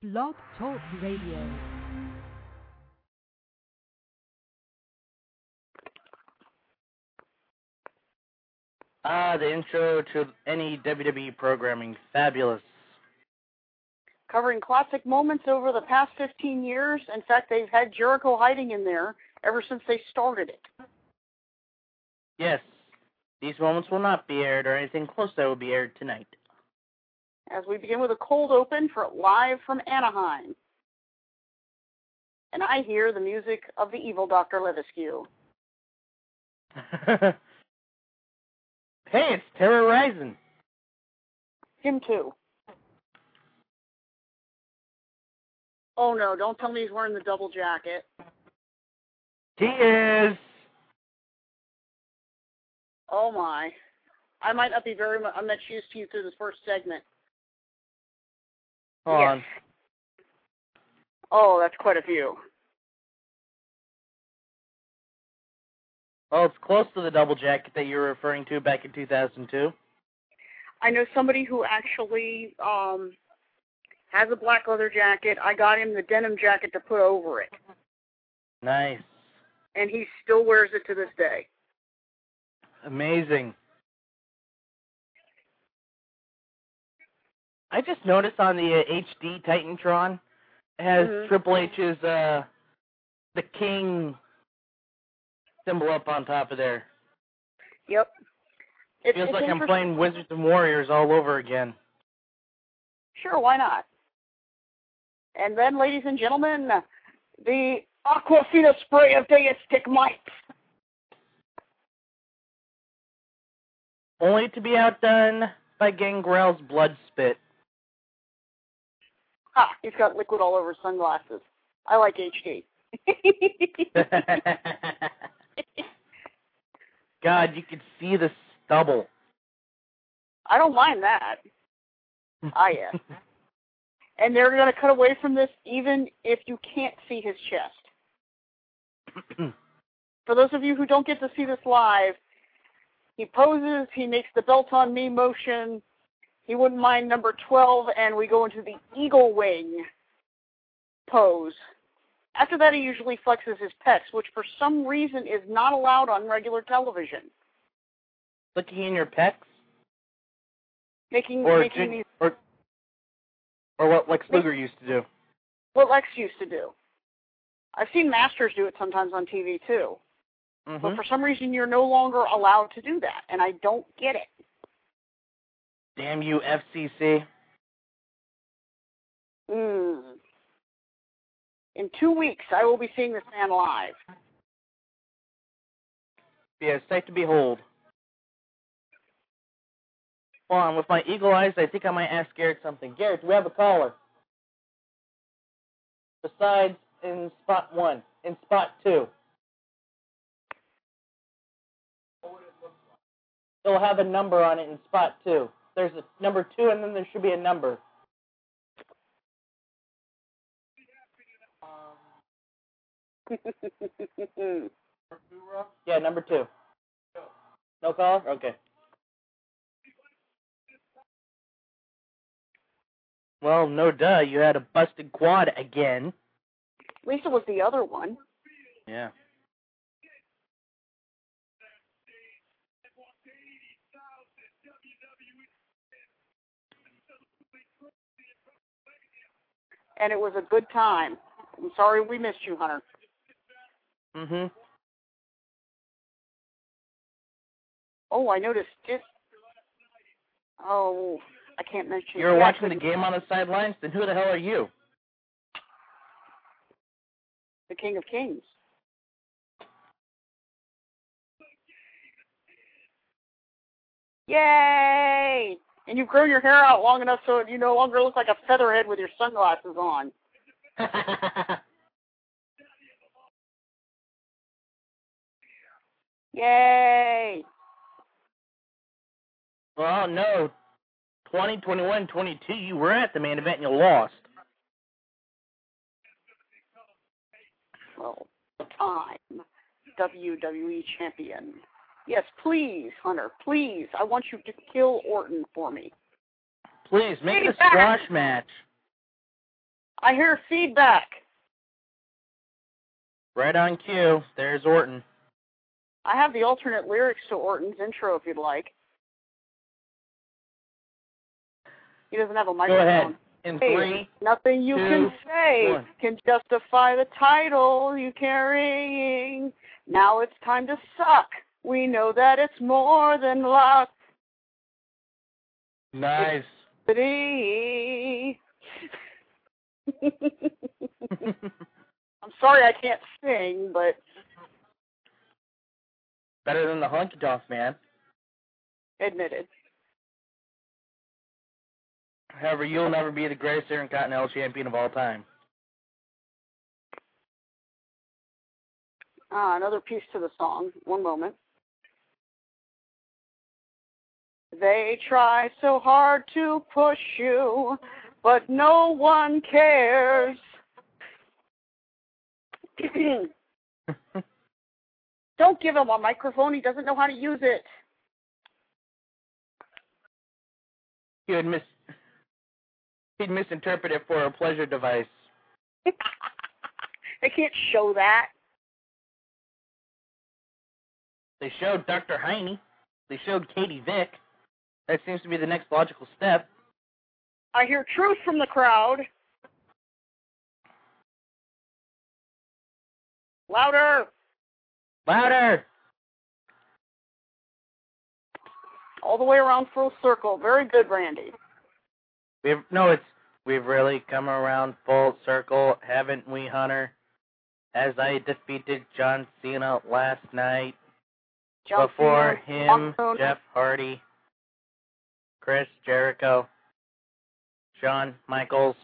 Blog Talk Radio. The intro to any WWE programming. Fabulous. Covering classic moments over the past 15 years. In fact, they've had Jericho hiding in there ever since they started it. Yes. These moments will not be aired or anything close that will be aired tonight. As we begin with a cold open for Live from Anaheim. And I hear the music of the evil Dr. Levesque. Hey, it's Terra Ryzen. Him too. Oh no, don't tell me he's wearing the double jacket. He is. Oh my. I might not be very much used to you through this first segment. Hold on. Oh, that's quite a few. Well, it's close to the double jacket that you were referring to back in 2002. I know somebody who actually has a black leather jacket. I got him the denim jacket to put over it. Nice. And he still wears it to this day. Amazing. I just noticed on the HD Titantron, it has Triple H's the King symbol up on top of there. Yep. It feels like I'm playing Wizards and Warriors all over again. Sure, why not? And then, ladies and gentlemen, the Aquafina spray of Deistic might. Only to be outdone by Gangrel's blood spit. Ha! He's got liquid all over his sunglasses. I like HD. God, you could see the stubble. I don't mind that. Yes. And they're going to cut away from this even if you can't see his chest. For those of you who don't get to see this live, he poses, he makes the belt on me motion, he wouldn't mind number 12, and we go into the eagle wing pose. After that, he usually flexes his pecs, which for some reason is not allowed on regular television. Looking in your pecs? Or what Lex Luger used to do. What Lex used to do. I've seen Masters do it sometimes on TV, too. But for some reason, you're no longer allowed to do that, and I don't get it. Damn you, FCC. In 2 weeks, I will be seeing this man live. Yeah, sight to behold. Hold on, with my eagle eyes, I think I might ask Garrett something. Garrett, do we have a caller? Besides in spot 1, in spot 2. It'll have a number on it in spot 2. There's a number 2, and then there should be a number. Yeah, number 2. No caller? Okay. Well, no duh. You had a busted quad again. At least it was the other one. Yeah. And it was a good time. I'm sorry we missed you, Hunter. Oh, I noticed it. Oh, I can't mention it. You're watching the game on the sidelines? Then who the hell are you? The King of Kings. Yay! And you've grown your hair out long enough so you no longer look like a featherhead with your sunglasses on. Yay! Well, no. 2021, 22, you were at the main event and you lost. Well, time. WWE champion. Yes, please, Hunter, please. I want you to kill Orton for me. Please, make it a squash match. I hear feedback. Right on cue. There's Orton. I have the alternate lyrics to Orton's intro if you'd like. He doesn't have a microphone. Go ahead. In Hey, 3, nothing you 2, can say 1. can justify the title you're carrying. Now it's time to suck. We know that it's more than luck. Nice. I'm sorry I can't sing, but... Better than the Honky Tonk Man. Admitted. However, you'll never be the greatest Intercontinental Champion of all time. Another piece to the song. One moment. They try so hard to push you, but no one cares. Don't give him a microphone. He doesn't know how to use it. He'd misinterpret it for a pleasure device. They can't show that. They showed Dr. Heine. They showed Katie Vick. That seems to be the next logical step. I hear truth from the crowd. Louder. Louder! All the way around full circle. Very good, Randy. We've really come around full circle, haven't we, Hunter? As I defeated John Cena last night. John Before Cena, him, Jeff Hardy, Chris Jericho, Shawn Michaels,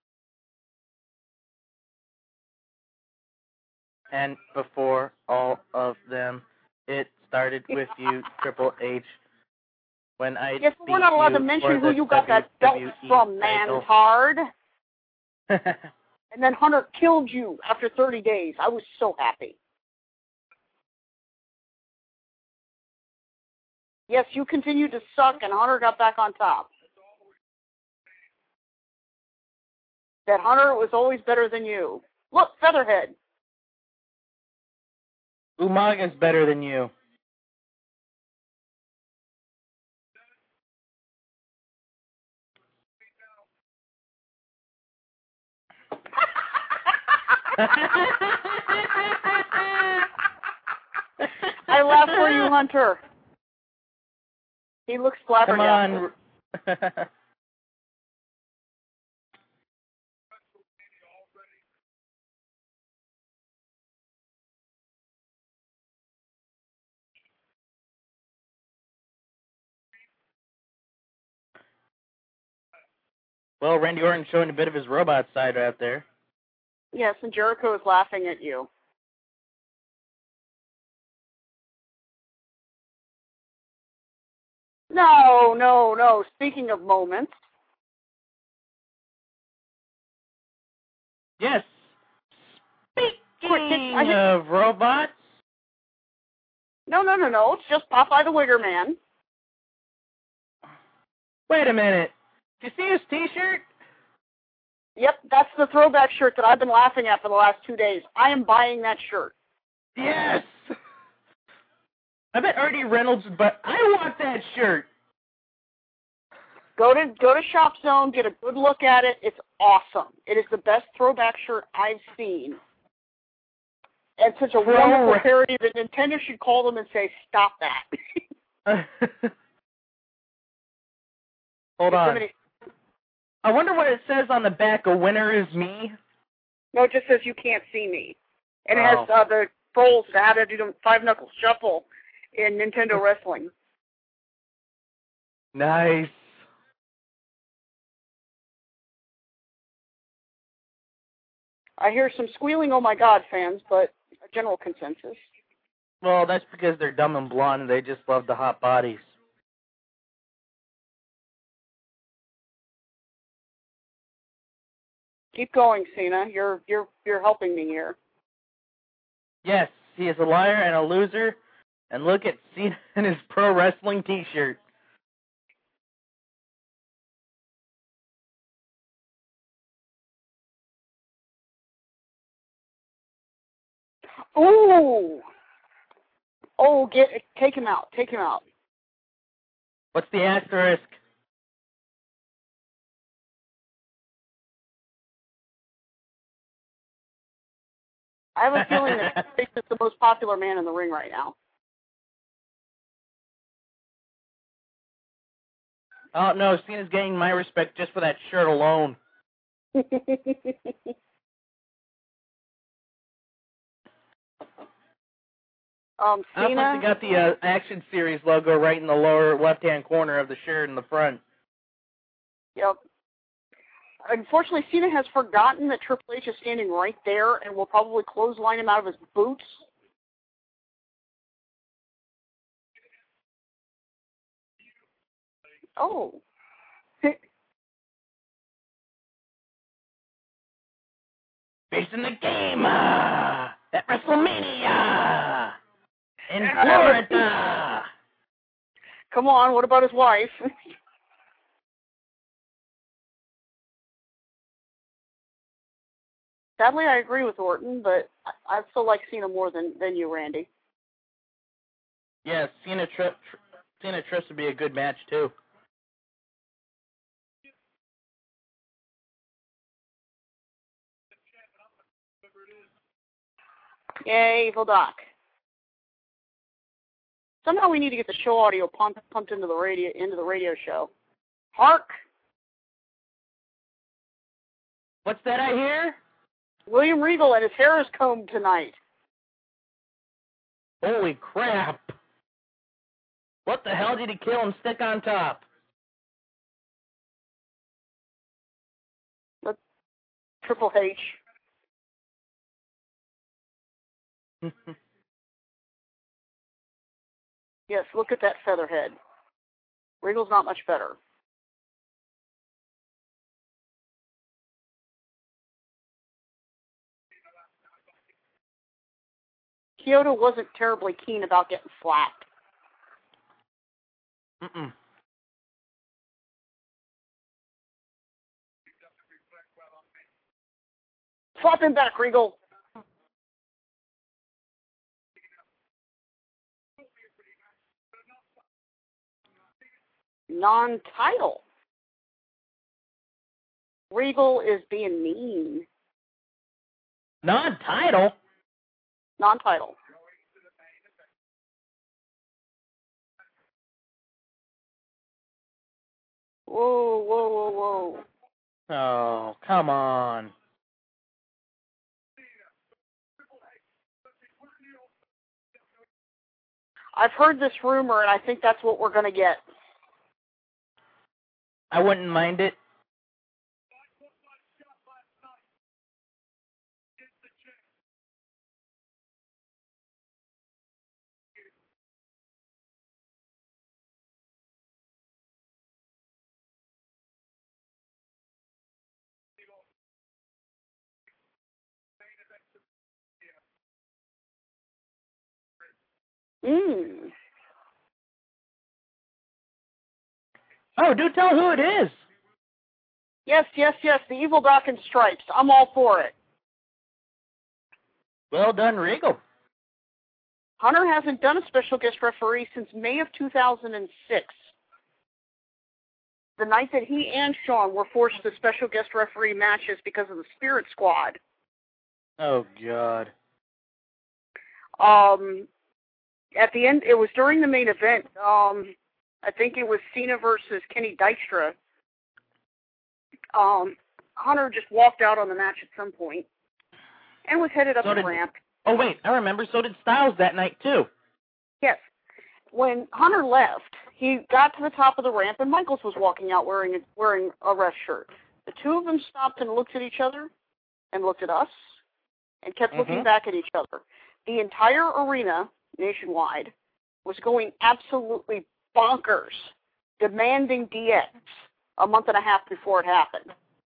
and before all of them, it started with you, Triple H. When I yes, but we're not allowed to mention who you got that belt from, man-tard. And then Hunter killed you after 30 days. I was so happy. Yes, you continued to suck, and Hunter got back on top. That Hunter was always better than you. Look, Featherhead. Umagan's better than you. I laugh for you, Hunter. He looks flabbergasted. Come on. Well, Randy Orton's showing a bit of his robot side out there. Yes, and Jericho is laughing at you. No. Speaking of moments. Yes. Speaking of robots. No. It's just Popeye the Wigger Man. Wait a minute. Did you see his T-shirt? Yep, that's the throwback shirt that I've been laughing at for the last 2 days. I am buying that shirt. Yes. I bet Artie Reynolds, but I want that shirt. Go to Shop Zone, get a good look at it. It's awesome. It is the best throwback shirt I've seen. And such a wonderful parody that Nintendo should call them and say, stop that. Hold on. I wonder what it says on the back. A winner is me. No, it just says you can't see me. And it has the roles to how to do the 5-knuckle shuffle in Nintendo Wrestling. Nice. I hear some squealing, oh my God, fans, but a general consensus. Well, that's because they're dumb and blonde and they just love the hot bodies. Keep going, Cena. You're helping me here. Yes, he is a liar and a loser. And look at Cena in his pro wrestling T-shirt. Ooh. Oh, take him out. Take him out. What's the asterisk? I have a feeling that Triple H is the most popular man in the ring right now. Oh, no, Cena's gaining my respect just for that shirt alone. Cena They got the Action Series logo right in the lower left-hand corner of the shirt in the front. Yep. Unfortunately, Cena has forgotten that Triple H is standing right there and will probably clothesline him out of his boots. Oh. Facing the game at WrestleMania in Florida. Come on, what about his wife? Sadly, I agree with Orton, but I still like Cena more than you, Randy. Yeah, Cena Trips would be a good match, too. Yay, Evil Doc. Somehow we need to get the show audio pumped into the radio show. Hark! What's that I hear? William Regal and his hair is combed tonight. Holy crap! What the hell did he kill and stick on top? Triple H. Yes, look at that feather head. Regal's not much better. Kyoto wasn't terribly keen about getting slapped. Slap him back, Regal. Non-title. Regal is being mean. Non-title? Non-title. Whoa, whoa, whoa, whoa. Oh, come on. I've heard this rumor, and I think that's what we're going to get. I wouldn't mind it. Oh, do tell who it is. Yes, yes, yes, the Evil Doc in stripes. I'm all for it. Well done, Regal. Hunter hasn't done a special guest referee since May of 2006. The night that he and Shawn were forced to special guest referee matches because of the Spirit Squad. Oh, God. At the end, it was during the main event. I think it was Cena versus Kenny Dykstra. Hunter just walked out on the match at some point and was headed up the ramp. Oh, wait, I remember. So did Styles that night, too. Yes. When Hunter left, he got to the top of the ramp, and Michaels was walking out wearing a ref shirt. The two of them stopped and looked at each other and looked at us and kept looking back at each other. The entire arena, nationwide, was going absolutely bonkers, demanding DX a month and a half before it happened.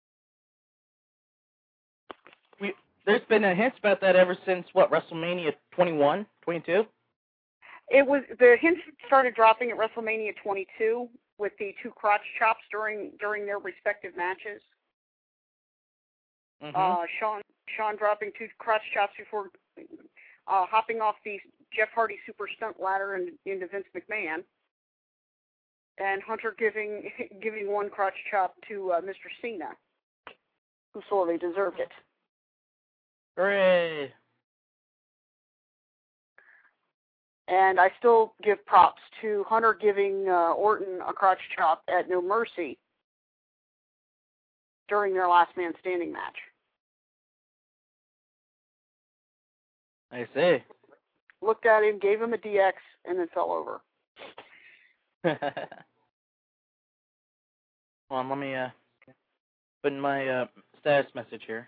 There's been hints about that ever since, WrestleMania 21, 22? The hints started dropping at WrestleMania 22 with the two crotch chops during their respective matches. Shawn dropping two crotch chops before hopping off the Jeff Hardy super stunt ladder into Vince McMahon, and Hunter giving one crotch chop to Mr. Cena, who sorely deserved it. Hooray! And I still give props to Hunter giving Orton a crotch chop at No Mercy during their last man standing match. I see. Looked at him, gave him a DX, and then fell over. Hold on, let me put in my status message here.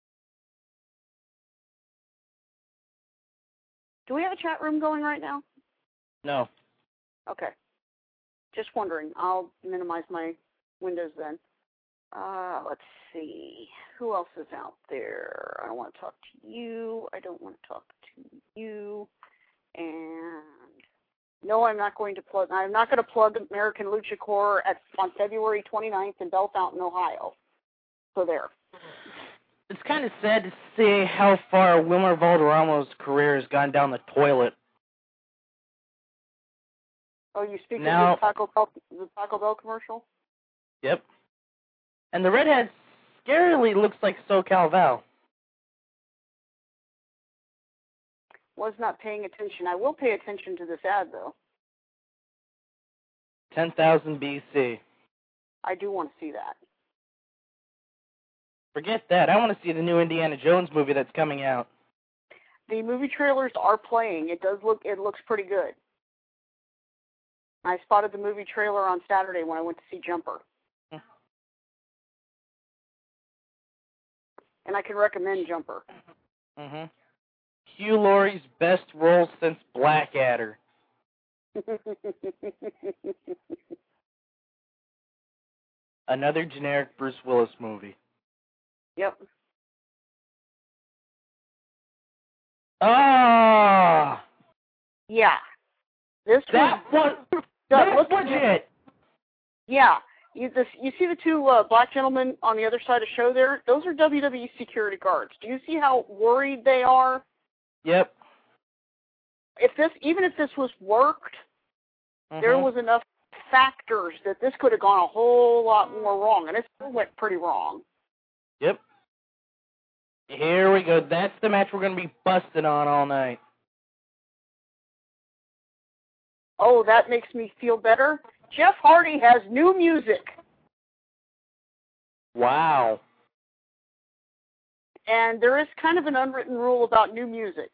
Do we have a chat room going right now? No. Okay. Just wondering. I'll minimize my windows then. Let's see. Who else is out there? I don't want to talk to you. I don't want to talk to you. And no, I'm not going to plug. I'm not going to plug American Lucha Core on February 29th in Bell Fountain, Ohio. So there. It's kind of sad to see how far Wilmer Valderramo's career has gone down the toilet. Oh, you speak now, of the Taco Bell commercial? Yep. And the redhead scarily looks like SoCal Val. Was not paying attention. I will pay attention to this ad, though. 10,000 BC. I do want to see that. Forget that. I want to see the new Indiana Jones movie that's coming out. The movie trailers are playing. It looks pretty good. I spotted the movie trailer on Saturday when I went to see Jumper. And I can recommend Jumper. Mm-hmm. Hugh Laurie's best role since Blackadder. Another generic Bruce Willis movie. Yep. Ah! Yeah. This was legit. Yeah. You see the two black gentlemen on the other side of the show there? Those are WWE security guards. Do you see how worried they are? Yep. Even if this was worked, there was enough factors that this could have gone a whole lot more wrong, and it still went pretty wrong. Yep. Here we go. That's the match we're going to be busting on all night. Oh, that makes me feel better. Jeff Hardy has new music. Wow. And there is kind of an unwritten rule about new music.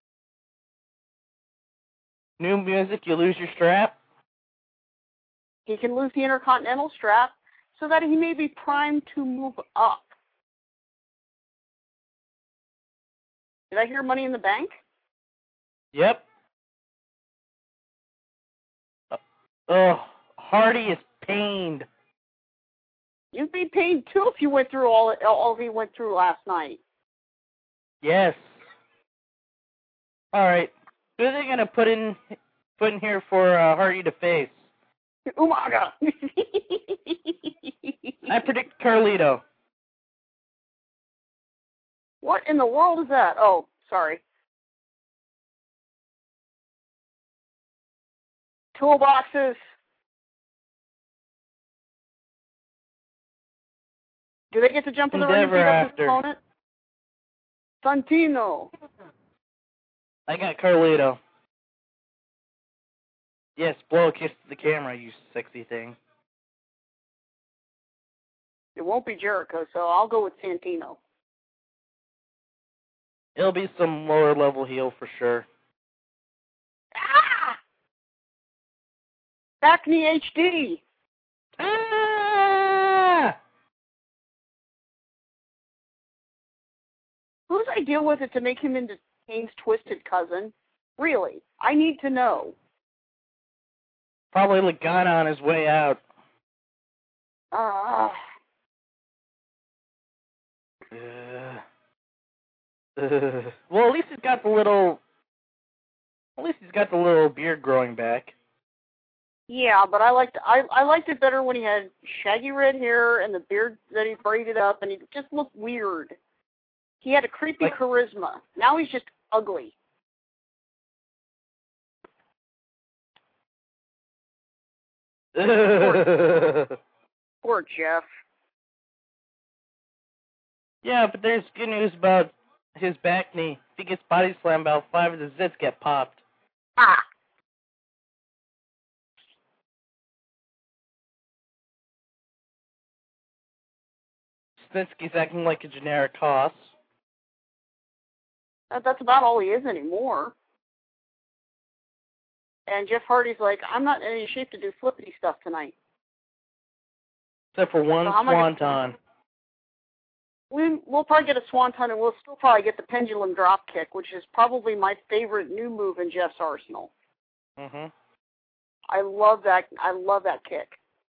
New music, you lose your strap? He can lose the Intercontinental strap so that he may be primed to move up. Did I hear Money in the Bank? Yep. Hardy is pained. You'd be pained too if you went through all he went through last night. Yes. All right. Who are they gonna put in here for Hardy to face? Umaga. I predict Carlito. What in the world is that? Oh, sorry. Toolboxes. Do they get to jump in the ring and beat up his opponent? Santino. I got Carlito. Yes, blow a kiss to the camera, you sexy thing. It won't be Jericho, so I'll go with Santino. It'll be some lower level heel for sure. Ah! Acne HD. Ah! Whose idea was it to make him into Kane's twisted cousin? Really? I need to know. Probably Lagana on his way out. Well, at least he's got the little. At least he's got the little beard growing back. Yeah, but I liked it better when he had shaggy red hair and the beard that he braided up, and he just looked weird. He had a creepy charisma. Now he's just ugly. Poor Jeff. Yeah, but there's good news about his back knee. If he gets body slammed, about 5 of the zits get popped. Ah. Snitsky's acting like a generic hoss. That's about all he is anymore. And Jeff Hardy's like, I'm not in any shape to do flippity stuff tonight. Except for one swanton. We'll probably get a swanton, and we'll still probably get the pendulum drop kick, which is probably my favorite new move in Jeff's arsenal. Mhm. I love that. I love that kick.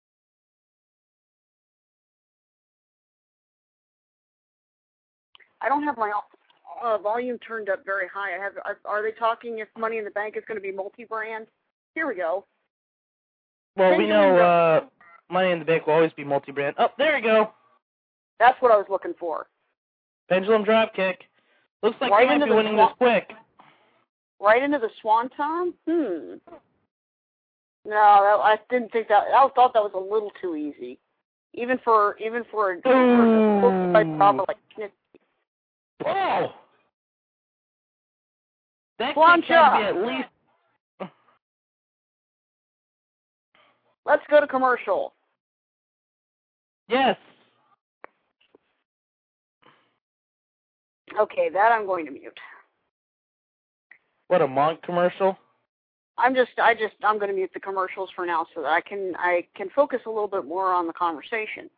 I don't have my volume turned up very high. Are they talking if Money in the Bank is going to be multi-brand? Here we go. Well, we know Money in the Bank will always be multi-brand. Oh, there you go. That's what I was looking for. Pendulum drop kick. Looks like Right he might be winning this quick. Right into the swanton? No, I didn't think that. I thought that was a little too easy, even for a problem like Snitsky. Whoa! That Plancha. can be at least. Let's go to commercial. Yes. Okay, that I'm going to mute. What, a Monk commercial? I'm going to mute the commercials for now so that I can focus a little bit more on the conversation.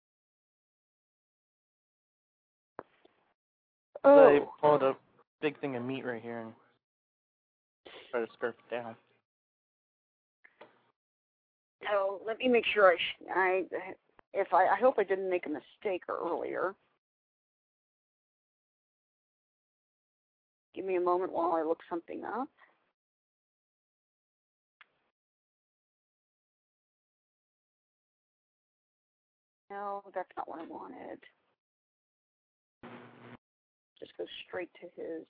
I pulled a big thing of meat right here and try to scarf it down. Oh, let me make sure I hope I didn't make a mistake earlier. Give me a moment while I look something up. No, that's not what I wanted. Just go straight to his.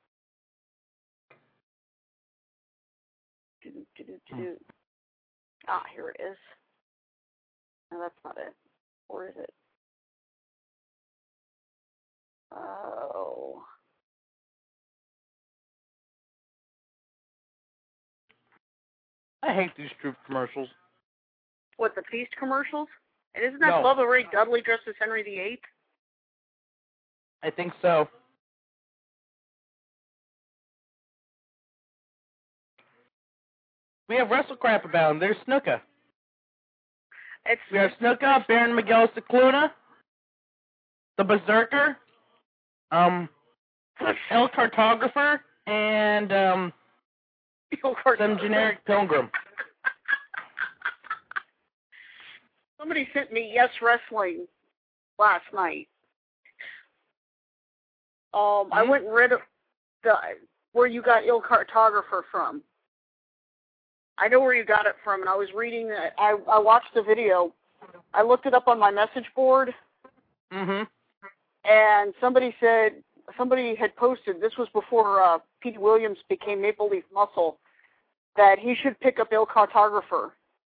Ah, here it is. No, that's not it. Or is it? Oh. I hate these troop commercials. What, the Feast commercials? And isn't that No. Bubba Ray Dudley dressed as Henry VIII? I think so. We have WrestleCrap about him. There's Snuka. We have Snuka, Baron Miguel Cicluna, the Berserker, El Cartographer, and some generic pilgrim. Somebody sent me Yes Wrestling last night. I went and read where you got Il Cartographer from. I know where you got it from, and I was reading it. I watched the video. I looked it up on my message board. Mhm. And somebody had posted, this was before Pete Williams became Maple Leaf Muscle, that he should pick up Il Cartographer.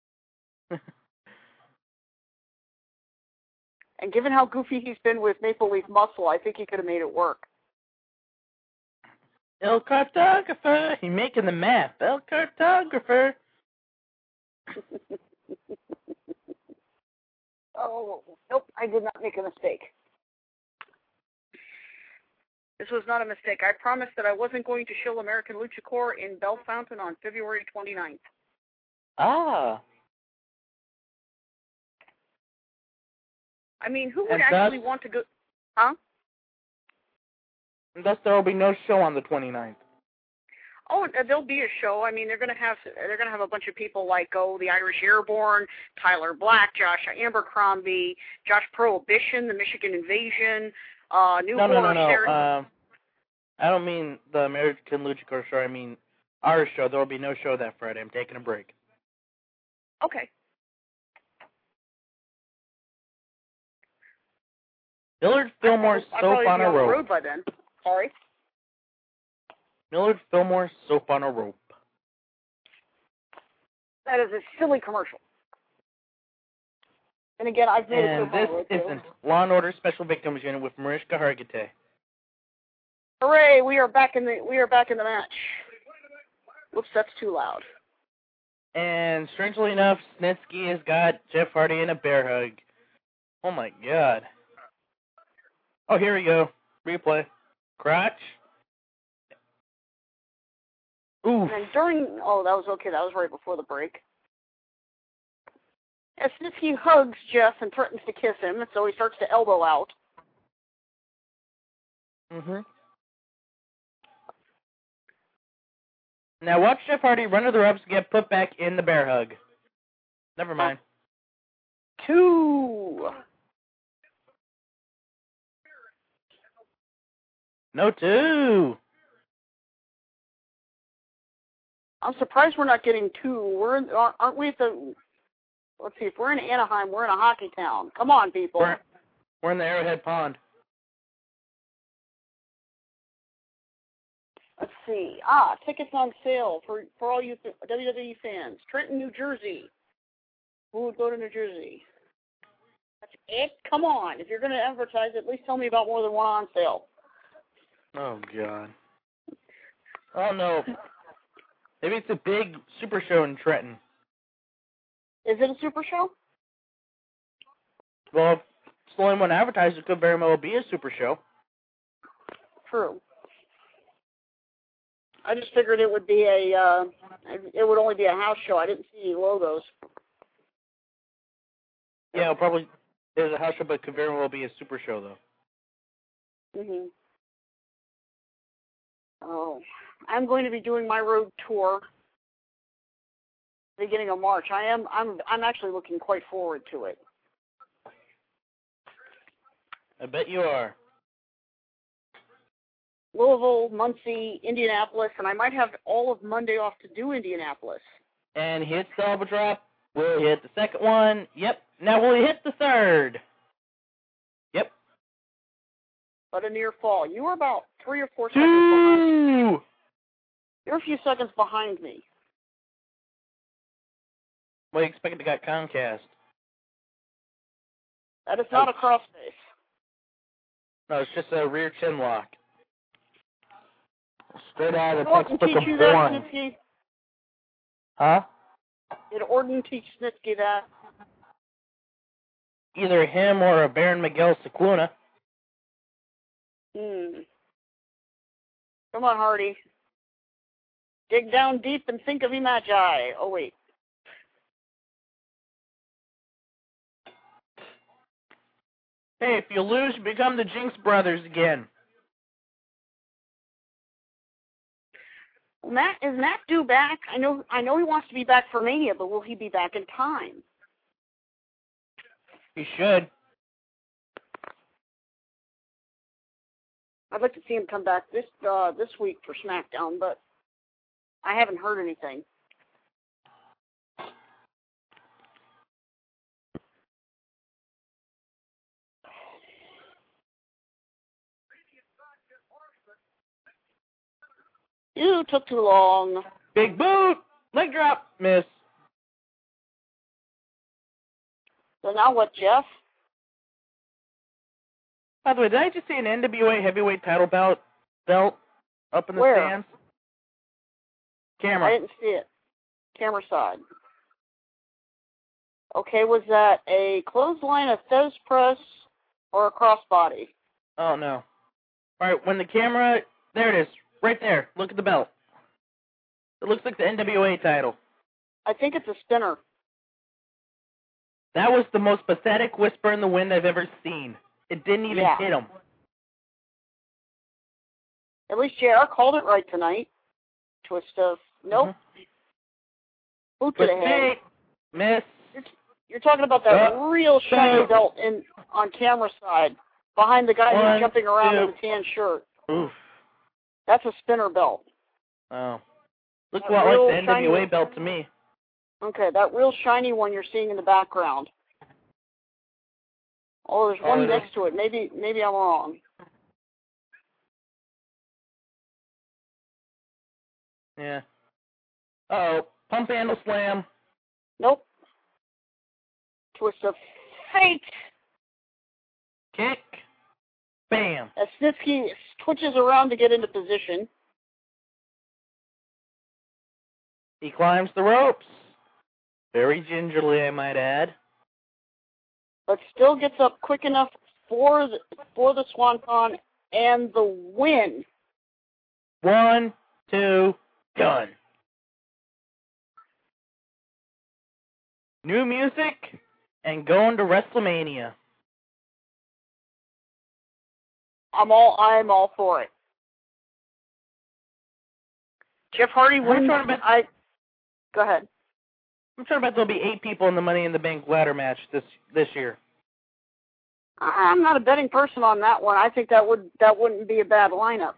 And given how goofy he's been with Maple Leaf Muscle, I think he could have made it work. El Cartographer, he making the map. El Cartographer. Oh, nope, I did not make a mistake. This was not a mistake. I promised that I wasn't going to show American Lucha Corps in Bell Fountain on February 29th. Ah. I mean, who would actually want to go? Huh? And thus there will be no show on the 29th. Oh, there'll be a show. I mean, they're gonna have a bunch of people like the Irish Airborne, Tyler Black, Josh Abercrombie, Josh Prohibition, the Michigan Invasion, New Horror. No. I don't mean the American Lucha Corps show. I mean our show. There will be no show that Friday. I'm taking a break. Okay. Millard Fillmore's Soap on a Rope. Road by then. Sorry. Millard Fillmore's Soap on a Rope. That is a silly commercial. And again, I've made And a this isn't Law and Order Special Victims Unit with Mariska Hargitay. Hooray! We are back in the match. Oops, that's too loud. And strangely enough, Snitsky has got Jeff Hardy in a bear hug. Oh my God. Oh, here we go. Replay. Crotch. Ooh. And then that was okay. That was right before the break. As Snitsky hugs Jeff and threatens to kiss him, so he starts to elbow out. Now watch Jeff Hardy run to the ropes and get put back in the bear hug. Never mind. 2. No 2. I'm surprised we're not getting 2. Aren't we at the... Let's see, if we're in Anaheim, we're in a hockey town. Come on, people. We're in the Arrowhead Pond. Let's see. Tickets on sale for all you WWE fans. Trenton, New Jersey. Who would go to New Jersey? That's it? Come on. If you're going to advertise, at least tell me about more than one on sale. Oh, God. Oh, no. Maybe it's a big super show in Trenton. Is it a super show? Well, if it's the only one advertised, it could very well be a super show. True. I just figured it would be it would only be a house show. I didn't see any logos. Yeah, probably there's a house show, but it could very well be a super show, though. Oh, I'm going to be doing my road tour beginning of March. I'm actually looking quite forward to it. I bet you are. Louisville, Muncie, Indianapolis, and I might have all of Monday off to do Indianapolis. And he hits the elbow drop. Will he hit the second one? Yep. Now will he hit the third? Yep. But a near fall. You were about 3 or 4 seconds behind. You're a few seconds behind me. What do you expect to got Comcast? That is not a crossface. No, it's just a rear chin lock. Straight out of the Orton textbook teach you of that, porn. Snitsky? Huh? Did Orton teach Snitsky that? Either him or a Baron Miguel Sequuna. Come on, Hardy. Dig down deep and think of Imagi. Oh, wait. Hey, if you lose, you become the Jinx Brothers again. Is Matt due back? I know he wants to be back for Mania, but will he be back in time? He should. I'd like to see him come back this week for SmackDown, but I haven't heard anything. You took too long. Big boot! Leg drop! Miss. So now what, Jeff? By the way, did I just see an NWA heavyweight title belt up in the Where? stands? Camera. I didn't see it. Camera side. Okay, was that a clothesline, a Fez press, or a crossbody? Oh, no. Alright, when the camera... There it is. Right there. Look at the belt. It looks like the NWA title. I think it's a spinner. That was the most pathetic whisper in the wind I've ever seen. It didn't even hit him. At least JR called it right tonight. Twist of... Nope. Boot to the head. Miss. You're talking about that real shiny belt on camera side, behind the guy who's jumping around in the tan shirt. Oof. That's a spinner belt. Oh. Looks a lot like the NWA belt to me. Okay, that real shiny one you're seeing in the background. Oh, there's one next to it. Maybe I'm wrong. Yeah. Uh-oh. Pump handle slam. Nope. Twist of Fate! Kick. Bam. As Snitsky twitches around to get into position. He climbs the ropes. Very gingerly, I might add. But still gets up quick enough for the Swanton and the win. 1, 2, done. New music and going to WrestleMania. I'm all for it. Jeff Hardy wins. Go ahead. I'm sure about there'll be 8 people in the Money in the Bank ladder match this year. I'm not a betting person on that one. I think that wouldn't be a bad lineup.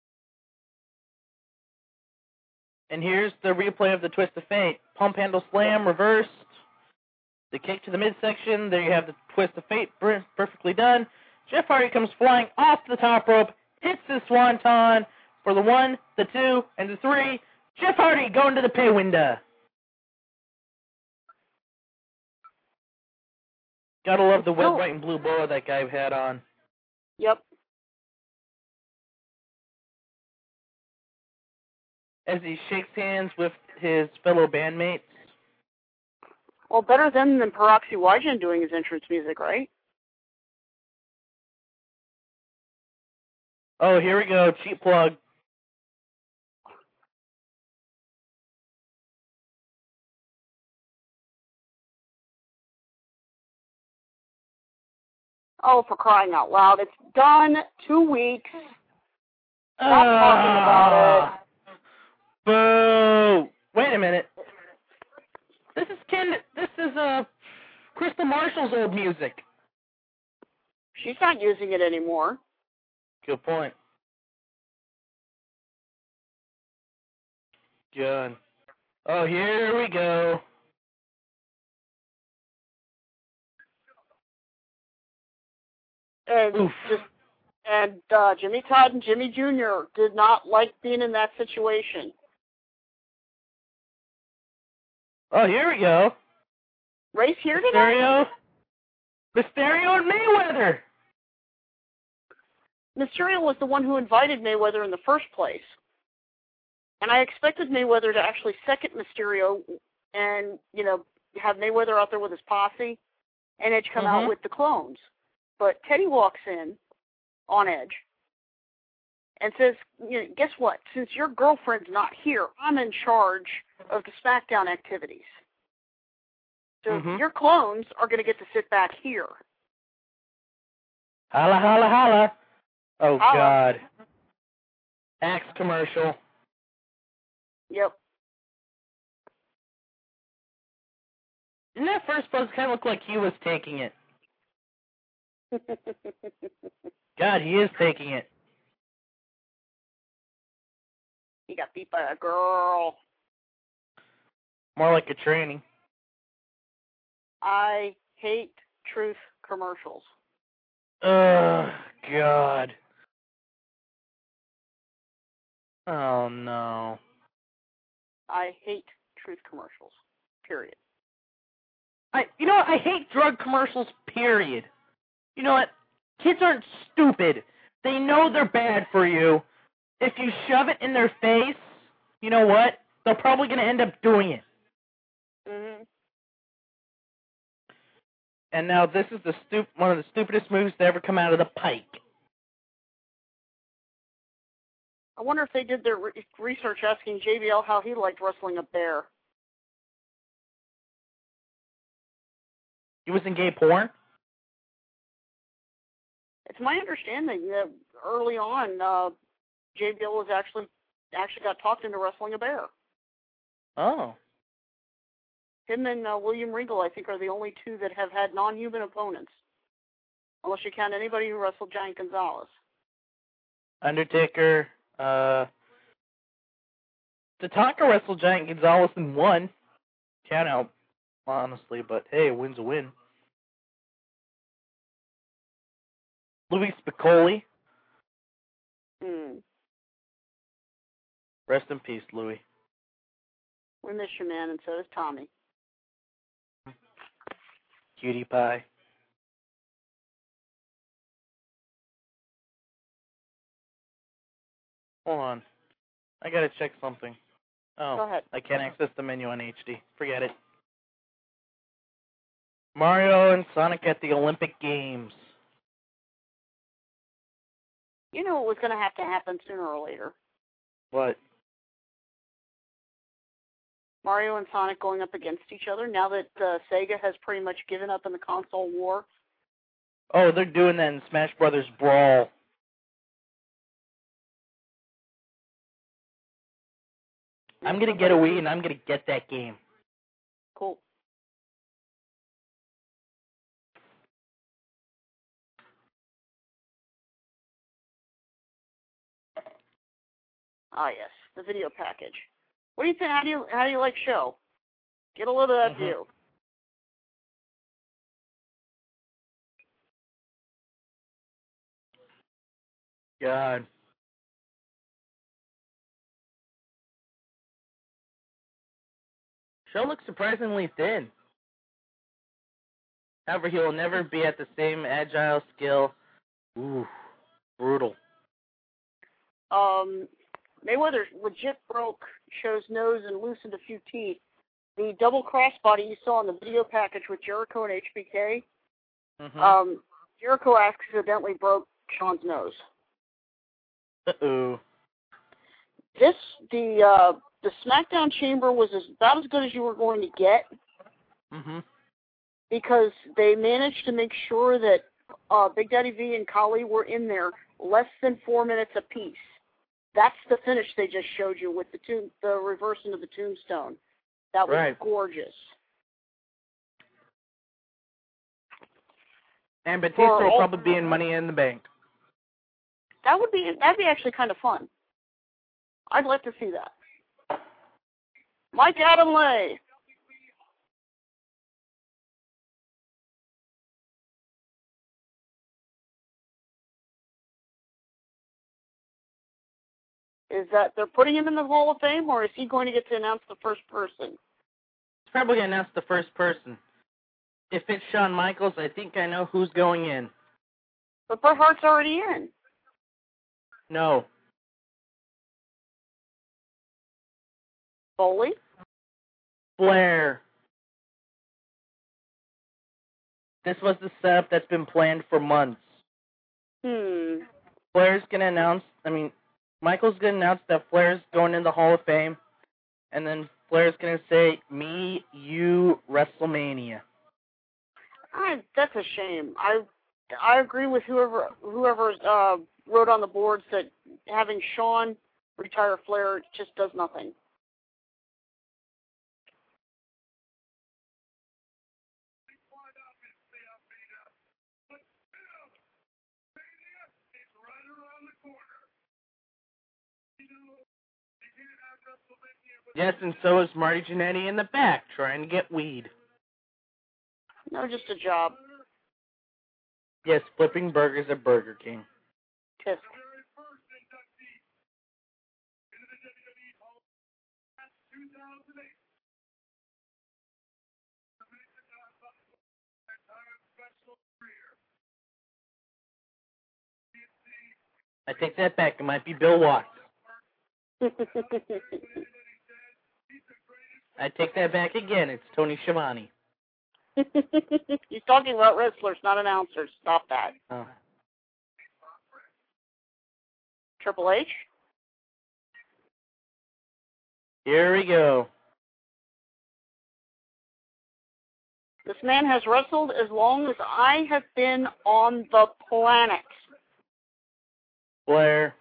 And here's the replay of the Twist of Fate. Pump handle slam, reversed. The kick to the midsection. There you have the Twist of Fate, perfectly done. Jeff Hardy comes flying off the top rope, hits the Swanton for the 1, the 2, and the 3. Jeff Hardy going to the pay window. Gotta love the red, white, and blue boa that guy had on. Yep. As he shakes hands with his fellow bandmates. Well, better than Peroxy Wyjan doing his entrance music, right? Oh, here we go. Cheap plug. Oh, for crying out loud. It's done. 2 weeks. Stop talking about it. Boo! Wait a minute. This is Crystal Marshall's old music. She's not using it anymore. Good point. Good. Oh, here we go. And Jimmy Todd and Jimmy Jr. did not like being in that situation. Oh, here we go. Race here tonight? Mysterio and Mayweather. Mysterio was the one who invited Mayweather in the first place. And I expected Mayweather to actually second Mysterio and, have Mayweather out there with his posse and Edge come out with the clones. But Teddy walks in on Edge and says, guess what? Since your girlfriend's not here, I'm in charge of the SmackDown activities. So your clones are going to get to sit back here. Holla, holla, holla. Oh, holla. God. Axe commercial. Yep. Didn't that first buzz kind of look like he was taking it? God, he is taking it. He got beat by a girl. More like a training. I hate truth commercials. God. Oh, no. I hate truth commercials. Period. I hate drug commercials, period. You know what? Kids aren't stupid. They know they're bad for you. If you shove it in their face, you know what? They're probably going to end up doing it. Mm-hmm. And now this is one of the stupidest moves to ever come out of the Pike. I wonder if they did their research asking JBL how he liked wrestling a bear. He was in gay porn? It's my understanding that early on, JBL was actually got talked into wrestling a bear. Oh. Him and William Regal, I think, are the only two that have had non-human opponents. Unless you count anybody who wrestled Giant Gonzalez. Undertaker, Tatanka wrestled Giant Gonzalez in 1. Count out, honestly, but hey, a win's a win. Louis Spicolli. Rest in peace, Louis. We miss you, man, and so does Tommy. Cutie pie. Hold on. I gotta check something. Oh, Go ahead. I can't access the menu on HD. Forget it. Mario and Sonic at the Olympic Games. You knew it was going to happen sooner or later. What? Mario and Sonic going up against each other now that Sega has pretty much given up in the console war. Oh, they're doing that in Smash Brothers Brawl. I'm going to get a Wii and I'm going to get that game. Cool. Ah, yes, the video package. What do you think? How do you like show? Get a load of that view. God. Show looks surprisingly thin. However, he'll never be at the same agile skill. Ooh, brutal. Mayweather legit broke Show's nose and loosened a few teeth. The double crossbody you saw in the video package with Jericho and HBK, Jericho accidentally broke Sean's nose. Uh-oh. The SmackDown Chamber was about as good as you were going to get. Because they managed to make sure that Big Daddy V and Kali were in there less than 4 minutes apiece. That's the finish they just showed you with the reverse into the tombstone. That was gorgeous. And Batista will probably be in Money in the Bank. That'd be actually kind of fun. I'd like to see that. Mike Adamle. Is that they're putting him in the Hall of Fame, or is he going to get to announce the first person? He's probably going to announce the first person. If it's Shawn Michaels, I think I know who's going in. But Bret Hart's already in. No. Foley? Flair. This was the setup that's been planned for months. Flair's going to announce, Michael's going to announce that Flair's going in the Hall of Fame, and then Flair's going to say, me, you, WrestleMania. That's a shame. I agree with whoever wrote on the boards that having Shawn retire Flair just does nothing. Yes, and so is Marty Jannetty in the back, trying to get weed. No, just a job. Yes, flipping burgers at Burger King. Tisk. I take that back. It might be Bill Watts. I take that back again. It's Tony Schiavone. He's talking about wrestlers, not announcers. Stop that. Oh. Triple H? Here we go. This man has wrestled as long as I have been on the planet. Flair.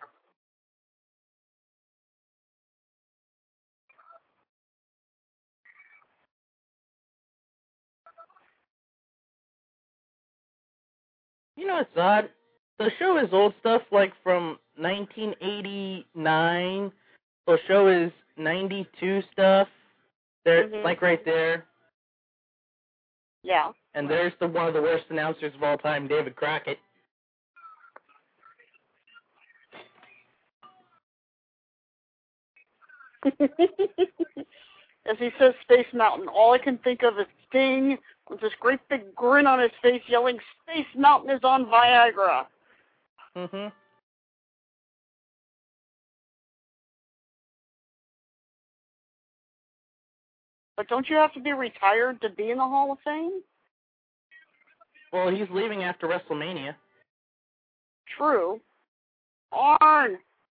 You know, it's odd. The show is old stuff, like from 1989. The show is 92 stuff. They're like right there. Yeah. And there's one of the worst announcers of all time, David Crockett. As he says Space Mountain, all I can think of is Sting with this great big grin on his face yelling, Space Mountain is on Viagra. But don't you have to be retired to be in the Hall of Fame? Well, he's leaving after WrestleMania. True. Arn!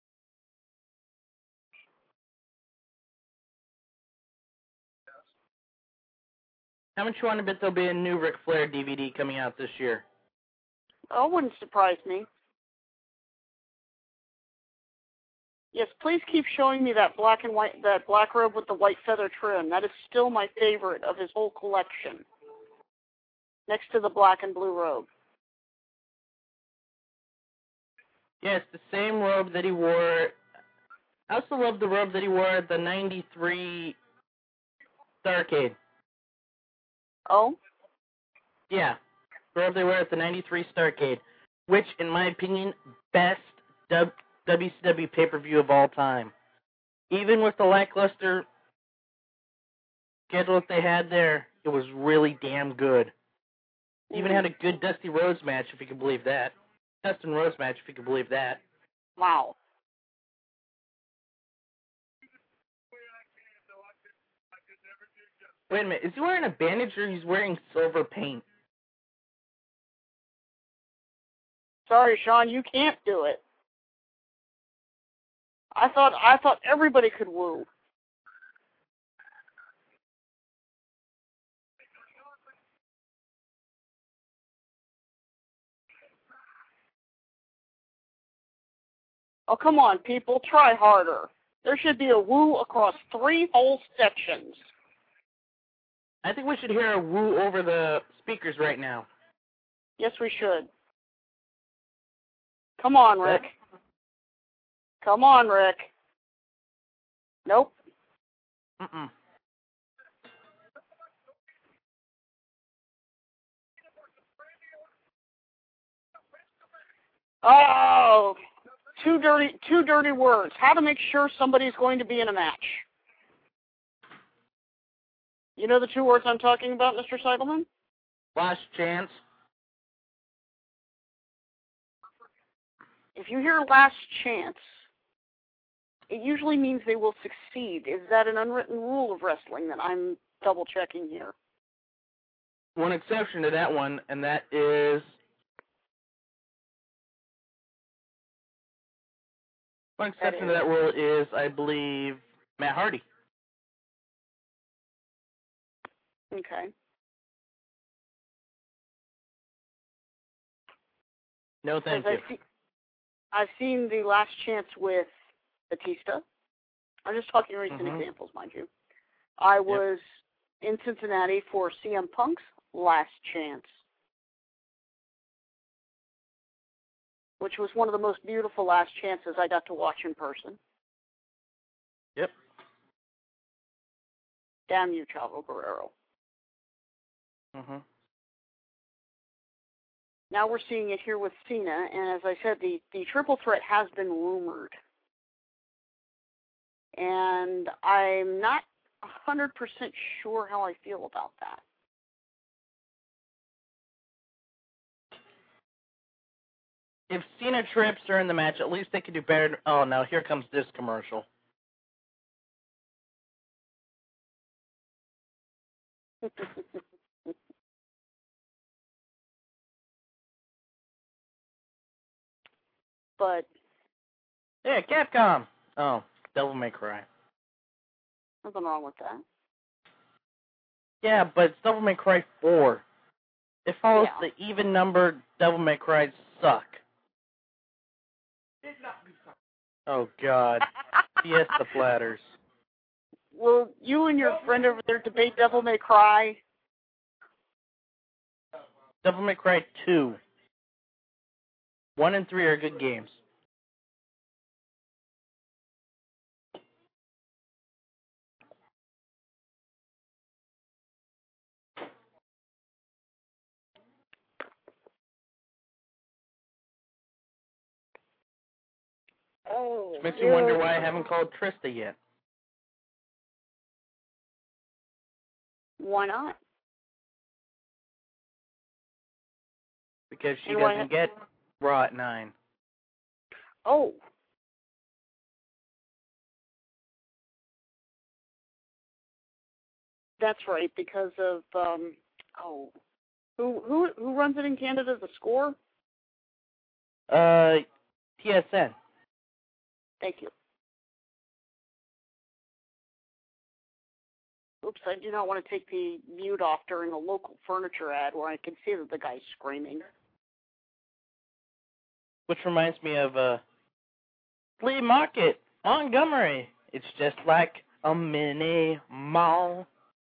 How much you want to bet there'll be a new Ric Flair DVD coming out this year? Oh, wouldn't surprise me. Yes, please keep showing me that black and white, that black robe with the white feather trim. That is still my favorite of his whole collection. Next to the black and blue robe. Yeah, it's the same robe that he wore. I also love the robe that he wore at the 93 Starrcade. Oh? Yeah, the robe they wore at the 93 Starrcade, which, in my opinion, best WCW pay-per-view of all time. Even with the lackluster schedule that they had there, it was really damn good. Even had a good Dusty Rhodes match, if you can believe that. Dustin Rhodes match, if you can believe that. Wow. Wait a minute, is he wearing a bandage or he's wearing silver paint? Sorry, Sean, you can't do it. I thought everybody could woo. Oh, come on, people, try harder. There should be a woo across 3 whole sections. I think we should hear a woo over the speakers right now. Yes, we should. Come on, Rick. Come on, Rick. Nope. Mm-mm. Oh, two dirty words. How to make sure somebody's going to be in a match. You know the 2 words I'm talking about, Mr. Seidelman? Last chance. If you hear last chance, it usually means they will succeed. Is that an unwritten rule of wrestling that I'm double-checking here? One exception to that one, and that is... One exception to that rule is, I believe, Matt Hardy. Okay. No, thank you. I've seen the last chance with Batista. I'm just talking recent examples, mind you. I was in Cincinnati for CM Punk's last chance, which was one of the most beautiful last chances I got to watch in person. Yep. Damn you, Chavo Guerrero. Now we're seeing it here with Cena, and as I said, the triple threat has been rumored. And I'm not 100% sure how I feel about that. If Cena trips during the match, at least they could do better. Oh, no, here comes this commercial. But... Yeah, Capcom. Oh, Devil May Cry. Nothing wrong with that. Yeah, but it's Devil May Cry 4. It follows the even-numbered Devil May Cry suck. Oh, God. Fiesta platters. Will you and your friend over there debate Devil May Cry? Devil May Cry 2. 1 and 3 are good games. Oh, Which makes you wonder why I haven't called Trista yet. Why not? Because she doesn't get Raw at 9. Oh. That's right, because of who runs it in Canada? The Score? TSN. Thank you. Oops, I do not want to take the mute off during a local furniture ad where I can see that the guy's screaming. Which reminds me of flea market, Montgomery. It's just like a mini mall.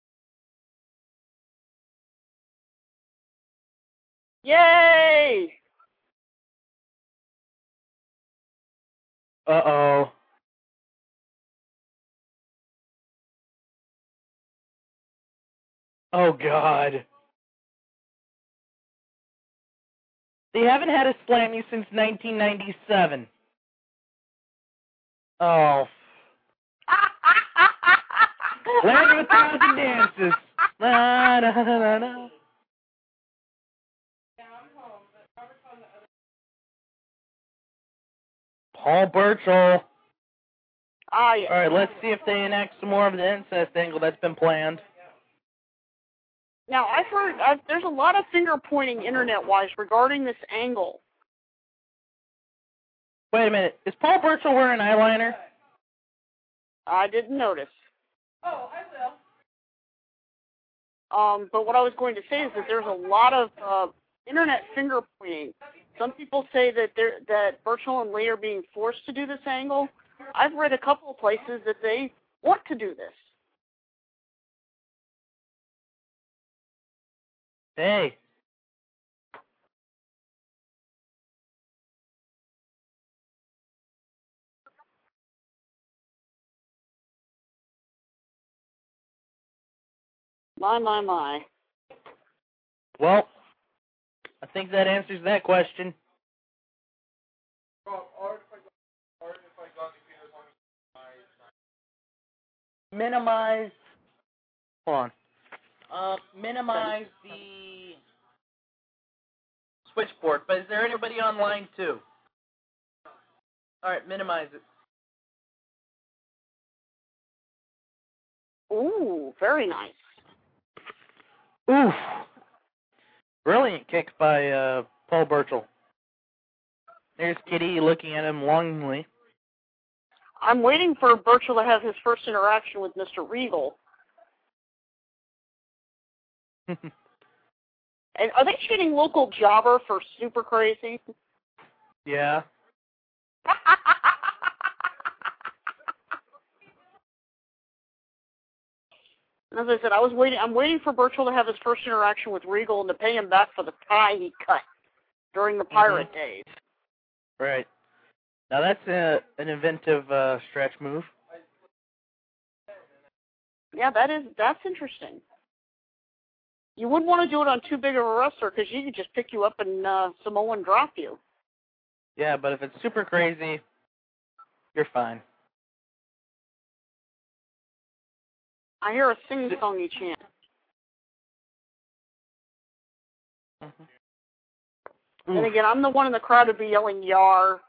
Yay! Uh-oh. Oh, God. They haven't had a slam you since 1997. Oh. Land of a Thousand Dances. Na, na, na, na, na. Paul Burchill. Ah, yeah. All right, let's see if they enact some more of the incest angle that's been planned. Now, I've heard there's a lot of finger-pointing internet-wise regarding this angle. Wait a minute. Is Paul Burchill wearing eyeliner? I didn't notice. Oh, I will. But what I was going to say is that there's a lot of internet finger-pointing. Some people say that Burchill and Lee are being forced to do this angle. I've read a couple of places that they want to do this. Hey. My. Well, I think that answers that question. Minimize. Hold on. Minimize the switchboard. But is there anybody online too? All right, minimize it. Ooh, very nice. Oof. Brilliant kick by Paul Burchill. There's Kitty looking at him longingly. I'm waiting for Burchill to have his first interaction with Mr. Regal. And are they shooting local jobber for Super Crazy? Yeah. And as I said, I'm waiting for Burchill to have his first interaction with Regal and to pay him back for the tie he cut during the Pirate days. Right. Now that's an inventive stretch move. Yeah, that's interesting. You wouldn't want to do it on too big of a wrestler because he could just pick you up and Samoan drop you. Yeah, but if it's Super Crazy, you're fine. I hear a sing-songy chant. And again, I'm the one in the crowd to be yelling, "Yar."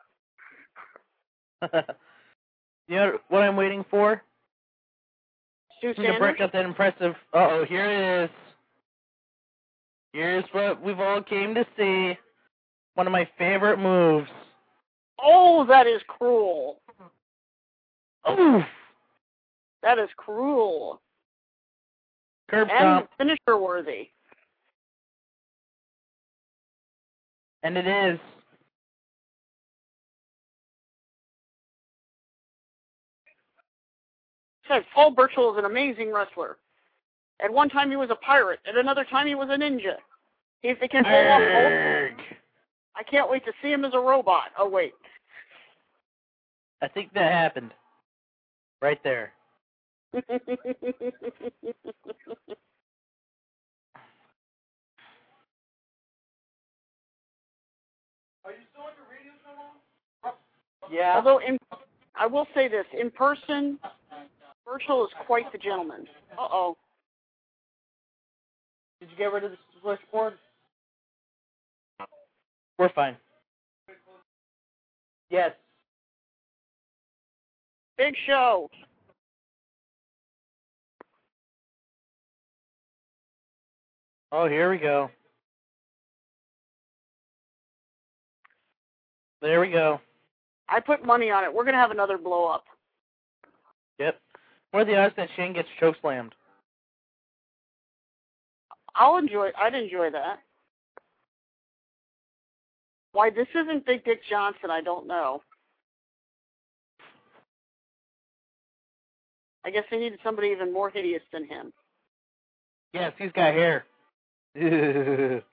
You know what I'm waiting for? Stu To Sanders? break up that impressive... Uh-oh, here it is. Here's what we've all came to see. One of my favorite moves. Oh, that is cruel. Oof! That is cruel. Curb And stomp. finisher worthy. And it is. Says Paul Burchill is an amazing wrestler. At one time he was a pirate. At another time he was a ninja. If they can pull off both, I can't wait to see him as a robot. Oh, wait. I think that happened. Right there. Are you still on your radio show? Yeah. Although, I will say this. In person, Burchill is quite the gentleman. Uh-oh. Did you get rid of the switchboard? We're fine. Yes. Big Show. Oh, here we go. There we go. I put money on it. We're going to have another blow up. Yep. What are the odds that Shane gets chokeslammed? I'd enjoy that. Why this isn't Big Dick Johnson, I don't know. I guess they needed somebody even more hideous than him. Yes, he's got hair. Well,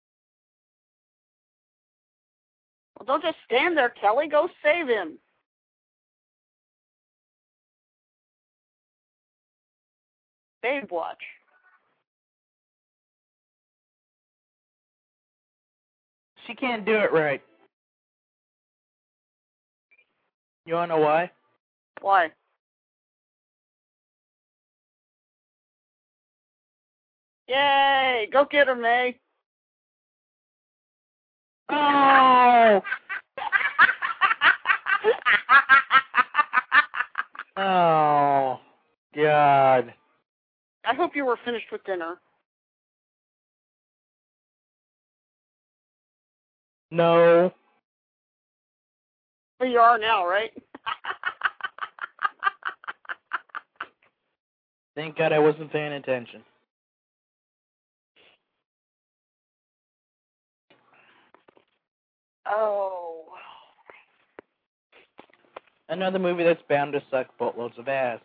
don't just stand there, Kelly. Go save him. Babe watch. She can't do it right. You want to know why? Why? Yay! Go get her, May. Oh! Oh, God. I hope you were finished with dinner. No. Well, you are now, right? Thank God I wasn't paying attention. Oh. Another movie that's bound to suck boatloads of ass.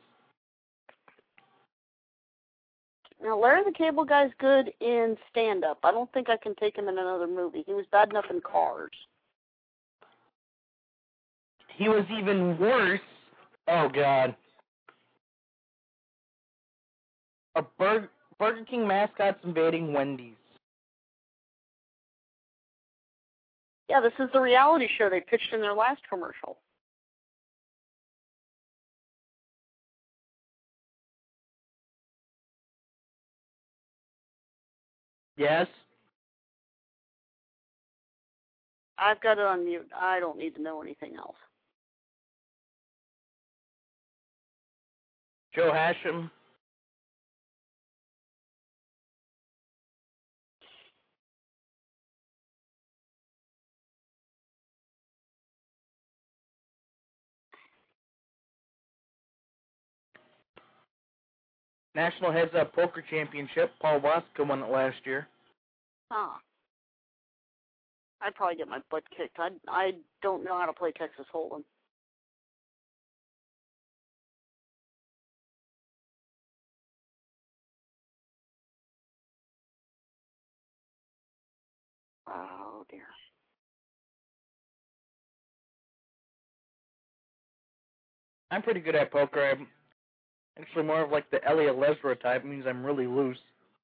Now, Larry the Cable Guy's good in stand-up. I don't think I can take him in another movie. He was bad enough in Cars. He was even worse. Oh, God. A Burger King mascot's invading Wendy's. Yeah, this is the reality show they pitched in their last commercial. Yes? I've got it on mute. I don't need to know anything else. Joe Hashem. National Heads Up Poker Championship. Paul Waska won it last year. Huh. I'd probably get my butt kicked. I don't know how to play Texas Hold'em. Oh, dear. I'm pretty good at poker. I'm actually more of like the Elliot Lesra type. It means I'm really loose.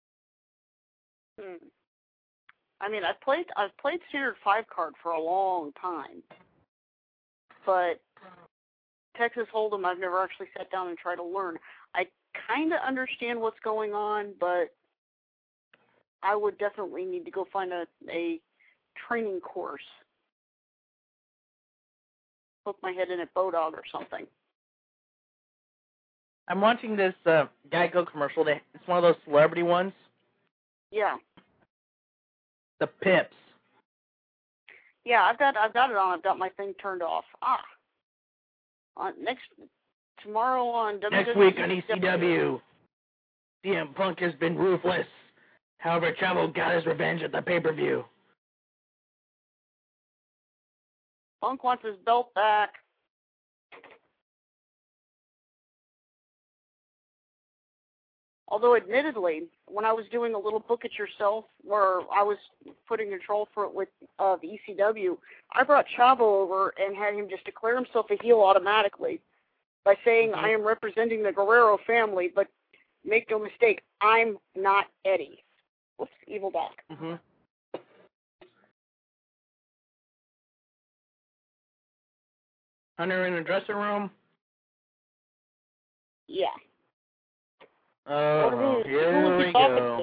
I mean, I've played standard 5-card for a long time, but Texas Hold'em I've never actually sat down and tried to learn. I kind of understand what's going on, but I would definitely need to go find a training course. Poke my head in at Bodog or something. I'm watching this Geico commercial. It's one of those celebrity ones. Yeah. The Pips. Yeah, I've got it on. I've got my thing turned off. Tomorrow on WWE. Next week on ECW, CM Punk has been ruthless. However, Chavo got his revenge at the pay-per-view. Punk wants his belt back. Although, admittedly, when I was doing a little book it yourself, where I was putting control for it with the ECW, I brought Chavo over and had him just declare himself a heel automatically by saying, I am representing the Guerrero family, but make no mistake, I'm not Eddie. Whoops, evil dog. Hunter in the dressing room? Yeah. Oh, here we go.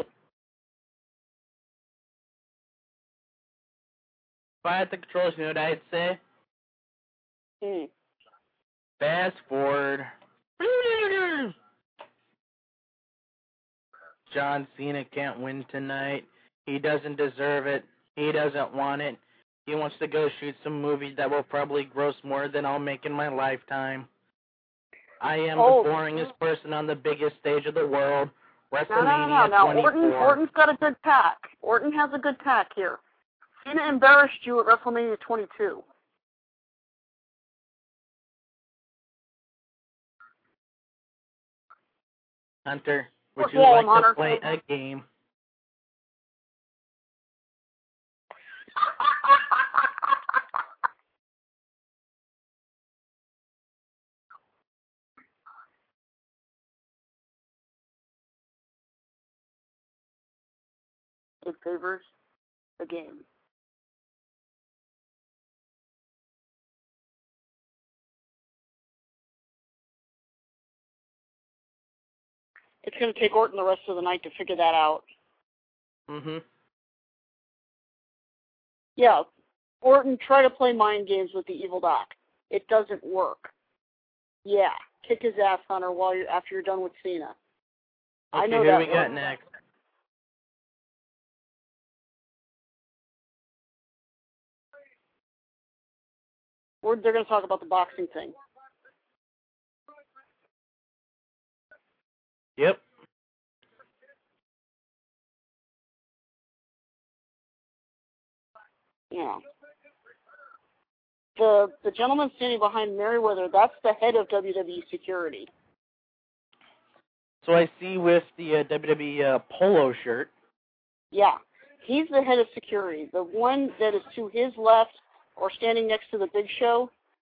If I had the controls, you know what I'd say? Fast forward. John Cena can't win tonight. He doesn't deserve it. He doesn't want it. He wants to go shoot some movies that will probably gross more than I'll make in my lifetime. I am the boringest person on the biggest stage of the world. WrestleMania 24. Orton's got a good pack. Orton has a good pack here. Cena embarrassed you at WrestleMania 22. Hunter, would you like to play a game? It favors the game. It's going to take Orton the rest of the night to figure that out. Mm-hmm. Yeah, Orton, try to play mind games with the evil doc. It doesn't work. Yeah, kick his ass, Hunter, after you're done with Cena. Okay, I know who that. do we got next? They're going to talk about the boxing thing. Yep. Yeah. The gentleman standing behind Merriweather, that's the head of WWE security. So I see with the WWE polo shirt. Yeah. He's the head of security. The one that is to his left or standing next to the Big Show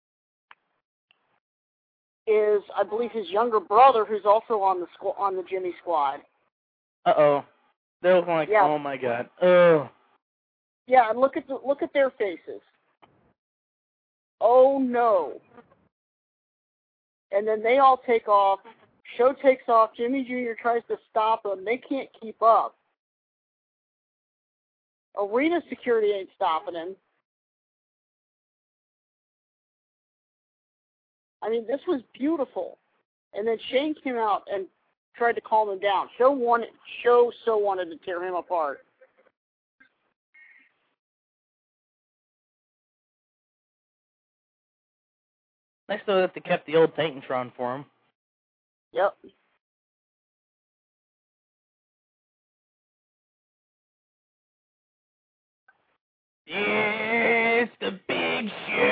is, I believe, his younger brother, who's also on the Jimmy squad. Uh-oh. They're looking like, yeah. Oh my God. Oh. Yeah, and look at their faces. Oh no. And then they all take off. Show takes off. Jimmy Jr. tries to stop them. They can't keep up. Arena security ain't stopping him. I mean, this was beautiful. And then Shane came out and tried to calm him down. Show so wanted to tear him apart. Nice though that they kept the old Titantron for him. Yep. Yes, the Big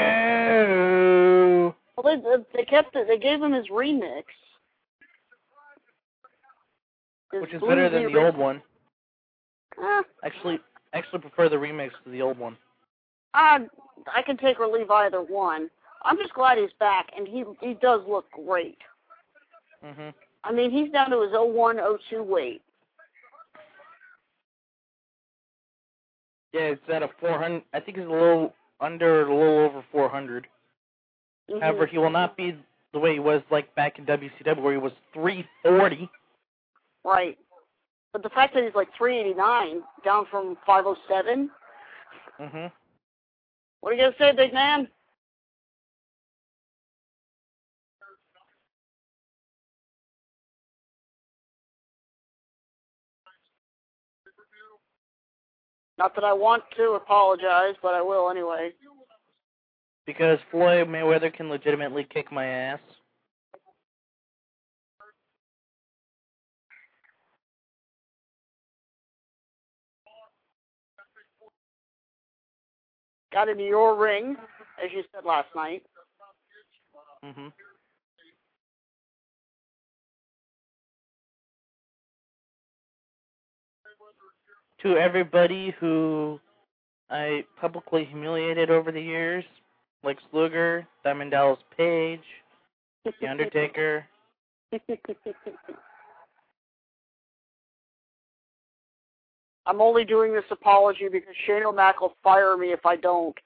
Show. Well, they kept it. They gave him his remix, which is better than the old one. Actually prefer the remix to the old one. I can take or leave either one. I'm just glad he's back, and he does look great. Mhm. I mean, he's down to his 01, 02 weight. Yeah, it's at a 400. I think it's a little over 400. Mm-hmm. However, he will not be the way he was like back in WCW, where he was 340. Right. But the fact that he's like 389, down from 507. Mhm. What are you gonna say, big man? Not that I want to apologize, but I will anyway. Because Floyd Mayweather can legitimately kick my ass. Got into your ring, as you said last night. Mhm. To everybody who I publicly humiliated over the years, Lex Luger, Diamond Dallas Page, The Undertaker. I'm only doing this apology because Shane O'Mac will fire me if I don't.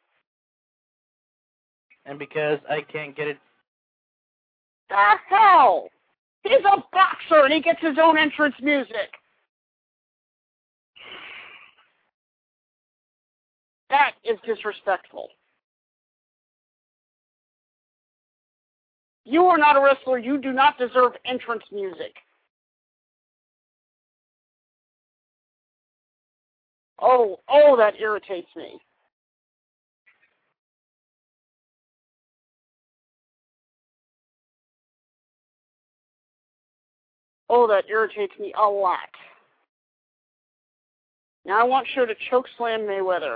And because I can't get it. The hell? He's a boxer and he gets his own entrance music. That is disrespectful. You are not a wrestler. You do not deserve entrance music. Oh, that irritates me. Oh, that irritates me a lot. Now I want Show to chokeslam Mayweather.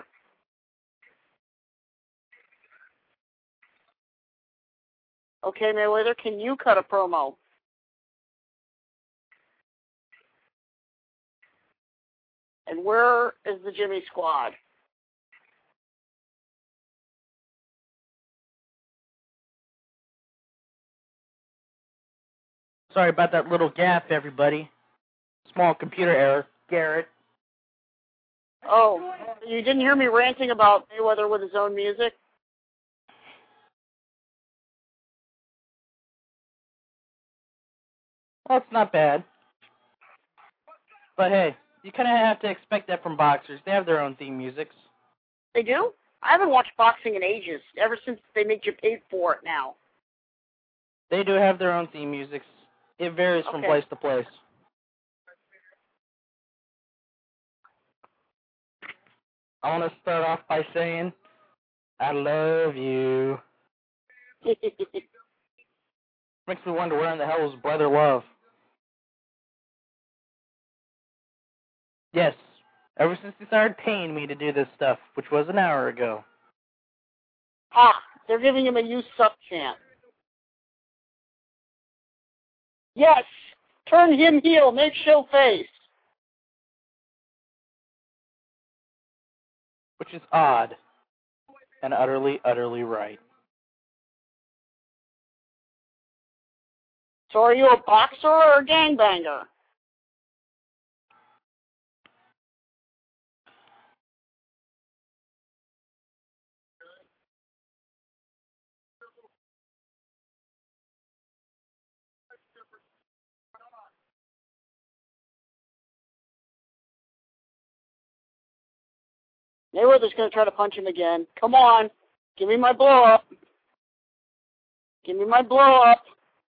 Okay, Mayweather, can you cut a promo? And where is the Jimmy Squad? Sorry about that little gap, everybody. Small computer error. Garrett. Oh, you didn't hear me ranting about Mayweather with his own music? Well, it's not bad. But hey, you kind of have to expect that from boxers. They have their own theme musics. They do? I haven't watched boxing in ages, ever since they make you pay for it now. They do have their own theme musics. It varies from place to place. I want to start off by saying, I love you. Makes me wonder where in the hell is Brother Love? Yes, ever since they started paying me to do this stuff, which was an hour ago. They're giving him a "you suck" chant. Yes! Turn him heel, make Show face. Which is odd. And utterly, utterly right. So are you a boxer or a gangbanger? Mayweather's going to try to punch him again. Come on. Give me my blow-up. Give me my blow-up.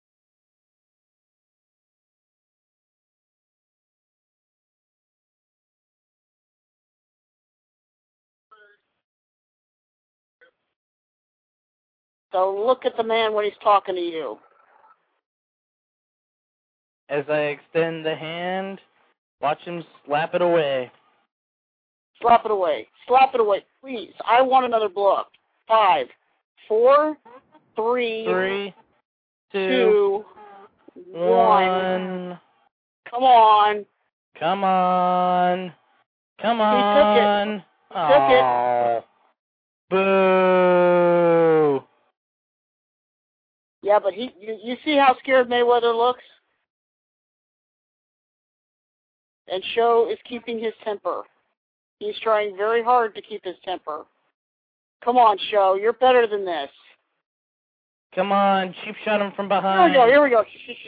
So look at the man when he's talking to you. As I extend the hand, watch him slap it away. Slap it away. Slap it away. Please. I want another blow-up. 5, 4, 3, 2, 1. Come on. Come on. Come on. He took it. Boo. Yeah, but you see how scared Mayweather looks? And Show is keeping his temper. He's trying very hard to keep his temper. Come on, Show. You're better than this. Come on. Cheap shot him from behind. Here we go.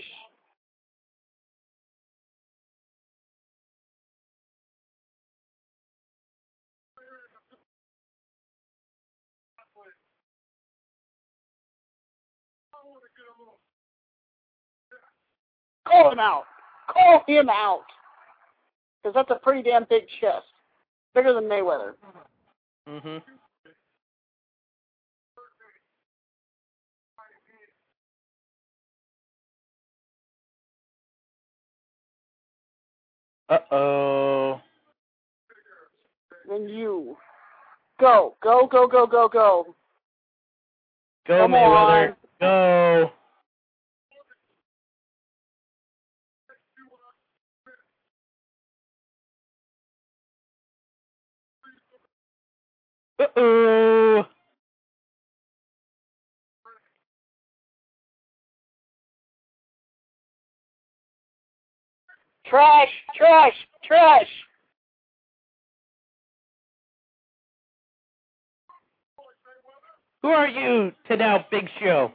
Call him out. Call him out. Because that's a pretty damn big chest. Bigger than Mayweather. Mm-hmm. Uh-oh. Then you. Go. Go, go, go, go, go. Go, Come Mayweather. on. Go. Uh-oh. Trash, trash, trash. Who are you to doubt Big Show?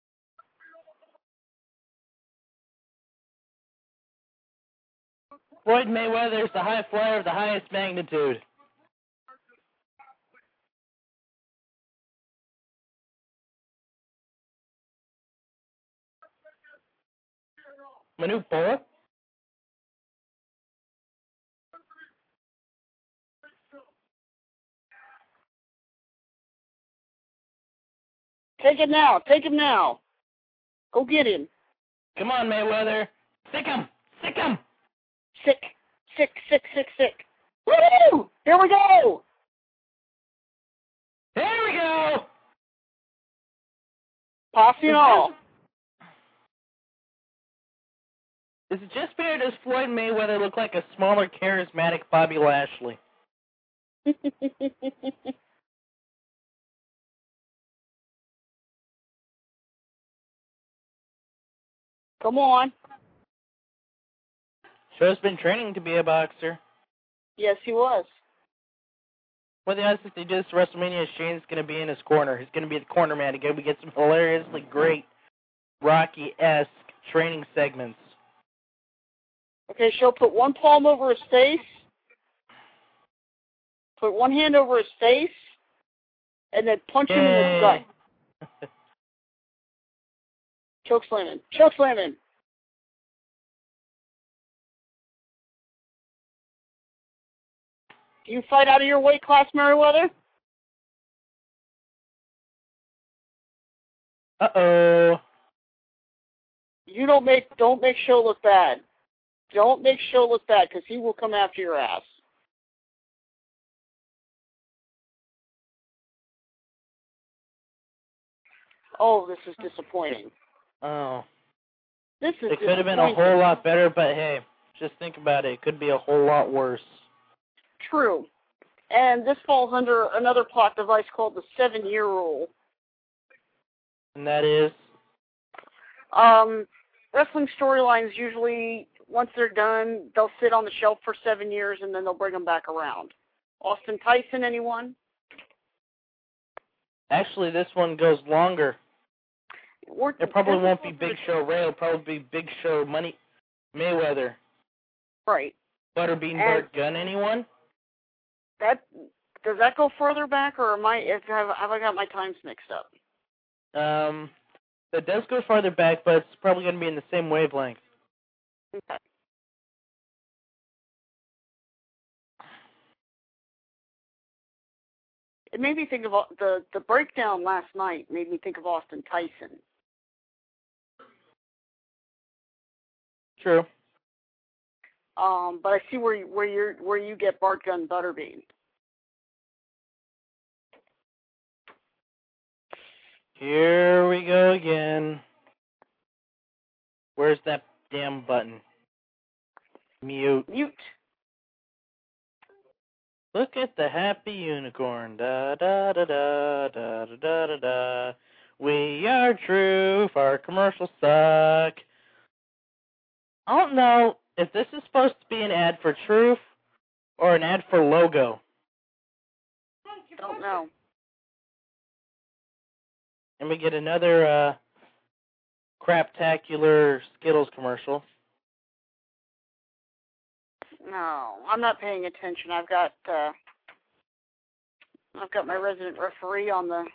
Floyd Mayweather is the high flyer of the highest magnitude. Manute Bowler? Take it now. Take him now. Go get him. Come on, Mayweather. Sick him. Sick him. Sick. Sick, sick, sick, sick. Woo! Here we go! There we go! Posse and all. Is it just fair does Floyd Mayweather look like a smaller, charismatic Bobby Lashley? Come on. Show's been training to be a boxer. Yes, he was. Well, the odds that they do this WrestleMania, Shane's going to be in his corner. He's going to be the corner man. Again, we get some hilariously great Rocky-esque training segments. Okay, she'll put one palm over his face, put one hand over his face, and then punch him in the gut. Choke slamming. Choke slamming. Do you fight out of your weight class, Merriweather? Uh-oh. You don't make Show look bad. Don't make Show look bad, because he will come after your ass. Oh, this is disappointing. Oh. This is It could have been a whole lot better, but hey, just think about it. It could be a whole lot worse. True. And this falls under another plot device called the 7-year rule. And that is? Wrestling storylines usually, once they're done, they'll sit on the shelf for 7 years and then they'll bring them back around. Austin Tyson, anyone? Actually, this one goes longer. It probably won't be Big Show Ray. It'll probably be Big Show Mayweather. Right. Butterbean Bart Gunn, anyone? Does that go further back, or have I got my times mixed up? It does go farther back, but it's probably going to be in the same wavelength. Okay. It made me think of the breakdown last night. Made me think of Austin Tyson. True. But I see where you get Bart Gunn Butterbean. Here we go again. Where's that damn button? Mute. Mute. Look at the happy unicorn. Da da da da da da da da da. We are Truth. Our commercials suck. I don't know if this is supposed to be an ad for Truth or an ad for Logo. Don't know. And we get another craptacular Skittles commercial. No, I'm not paying attention. I've got my resident referee on the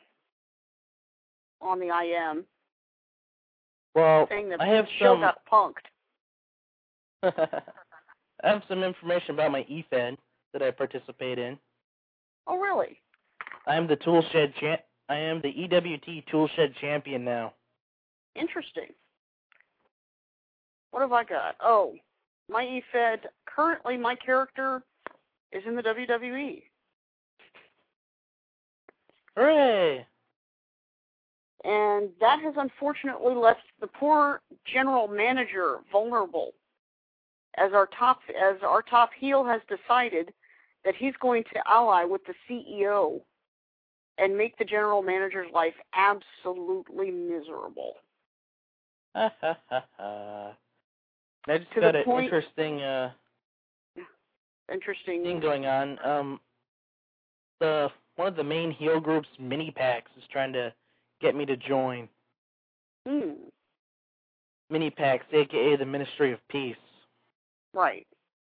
IM. Well, saying that I have show got punked. I have some information about my eFed that I participate in. Oh, really? I am the EWT Toolshed champion now. Interesting. What have I got? Oh, my eFed, currently my character is in the WWE. Hooray! And that has unfortunately left the poor general manager vulnerable, as our top heel has decided that he's going to ally with the CEO and make the general manager's life absolutely miserable. Ha ha ha ha. I just got an interesting thing going on. One of the main heel groups, Mini Packs, is trying to get me to join. Mini Packs, a.k.a. the Ministry of Peace. Right.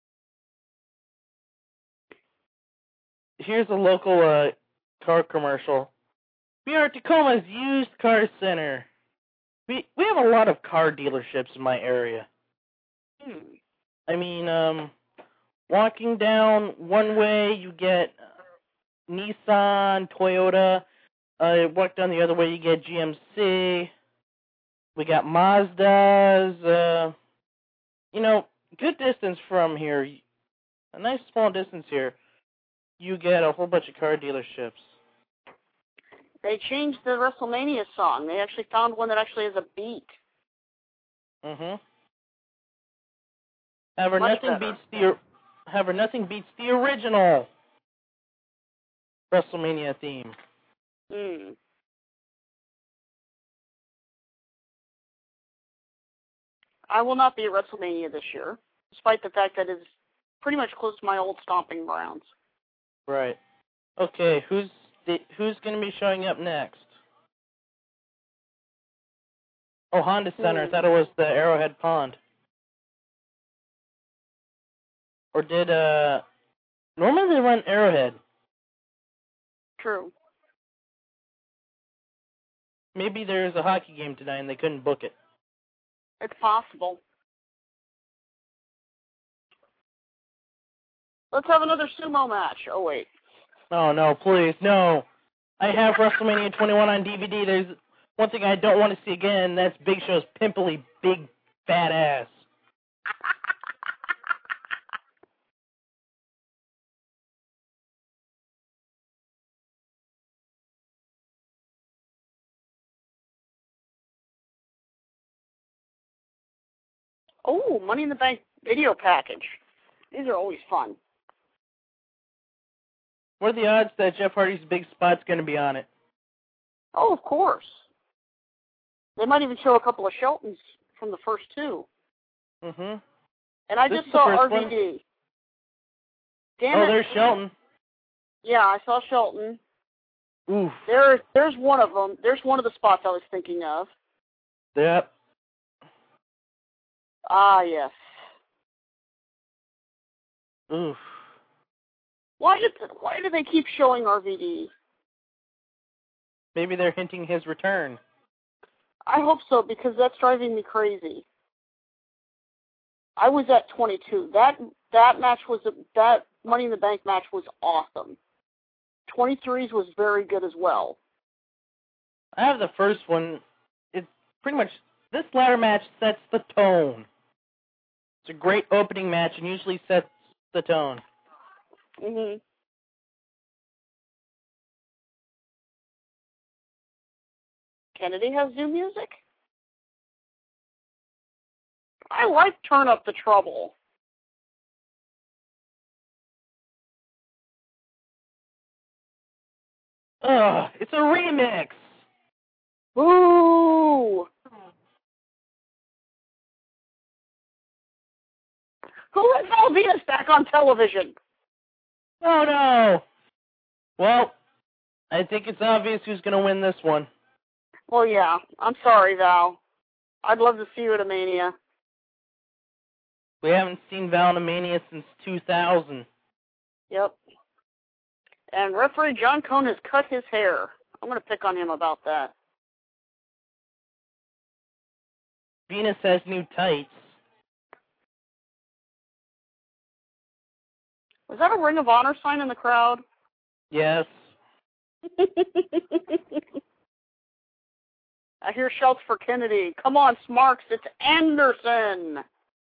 Here's a local car commercial. We are Tacoma's used car center. We have a lot of car dealerships in my area. I mean, walking down one way, you get Nissan, Toyota. Walk down the other way, you get GMC. We got Mazdas. Good distance from here. A nice small distance here. You get a whole bunch of car dealerships. They changed the WrestleMania song. They actually found one that actually has a beat. However, nothing beats the original WrestleMania theme. I will not be at WrestleMania this year, despite the fact that it's pretty much close to my old stomping grounds. Right. Okay, who's going to be showing up next? Oh, Honda Center. I thought it was the Arrowhead Pond. Or did, normally they run Arrowhead. True. Maybe there's a hockey game tonight and they couldn't book it. It's possible. Let's have another sumo match. Oh, wait. Oh, no, please, no. I have WrestleMania 21 on DVD. There's one thing I don't want to see again, that's Big Show's pimply, big, fat ass. Oh, Money in the Bank video package. These are always fun. What are the odds that Jeff Hardy's big spot's going to be on it? Oh, of course. They might even show a couple of Sheltons from the first two. And I just saw RVD. Damn it. There's Shelton. Yeah, I saw Shelton. Oof. There's one of them. There's one of the spots I was thinking of. Yep. Ah, yes. Oof. Why do they keep showing RVD? Maybe they're hinting his return. I hope so, because that's driving me crazy. I was at 22. That Money in the Bank match was awesome. 23's was very good as well. I have the first one. It's pretty much, this ladder match sets the tone. It's a great opening match and usually sets the tone. Kennedy has new music? I like Turn Up the Trouble. Ugh, it's a remix! Ooh! Who let Val Venus back on television? Oh, no! Well, I think it's obvious who's going to win this one. Well, yeah. I'm sorry, Val. I'd love to see you at a Mania. We haven't seen Val in a Mania since 2000. Yep. And referee John Cone has cut his hair. I'm going to pick on him about that. Venus has new tights. Was that a Ring of Honor sign in the crowd? Yes. I hear shouts for Kennedy. Come on, Smarks, it's Anderson.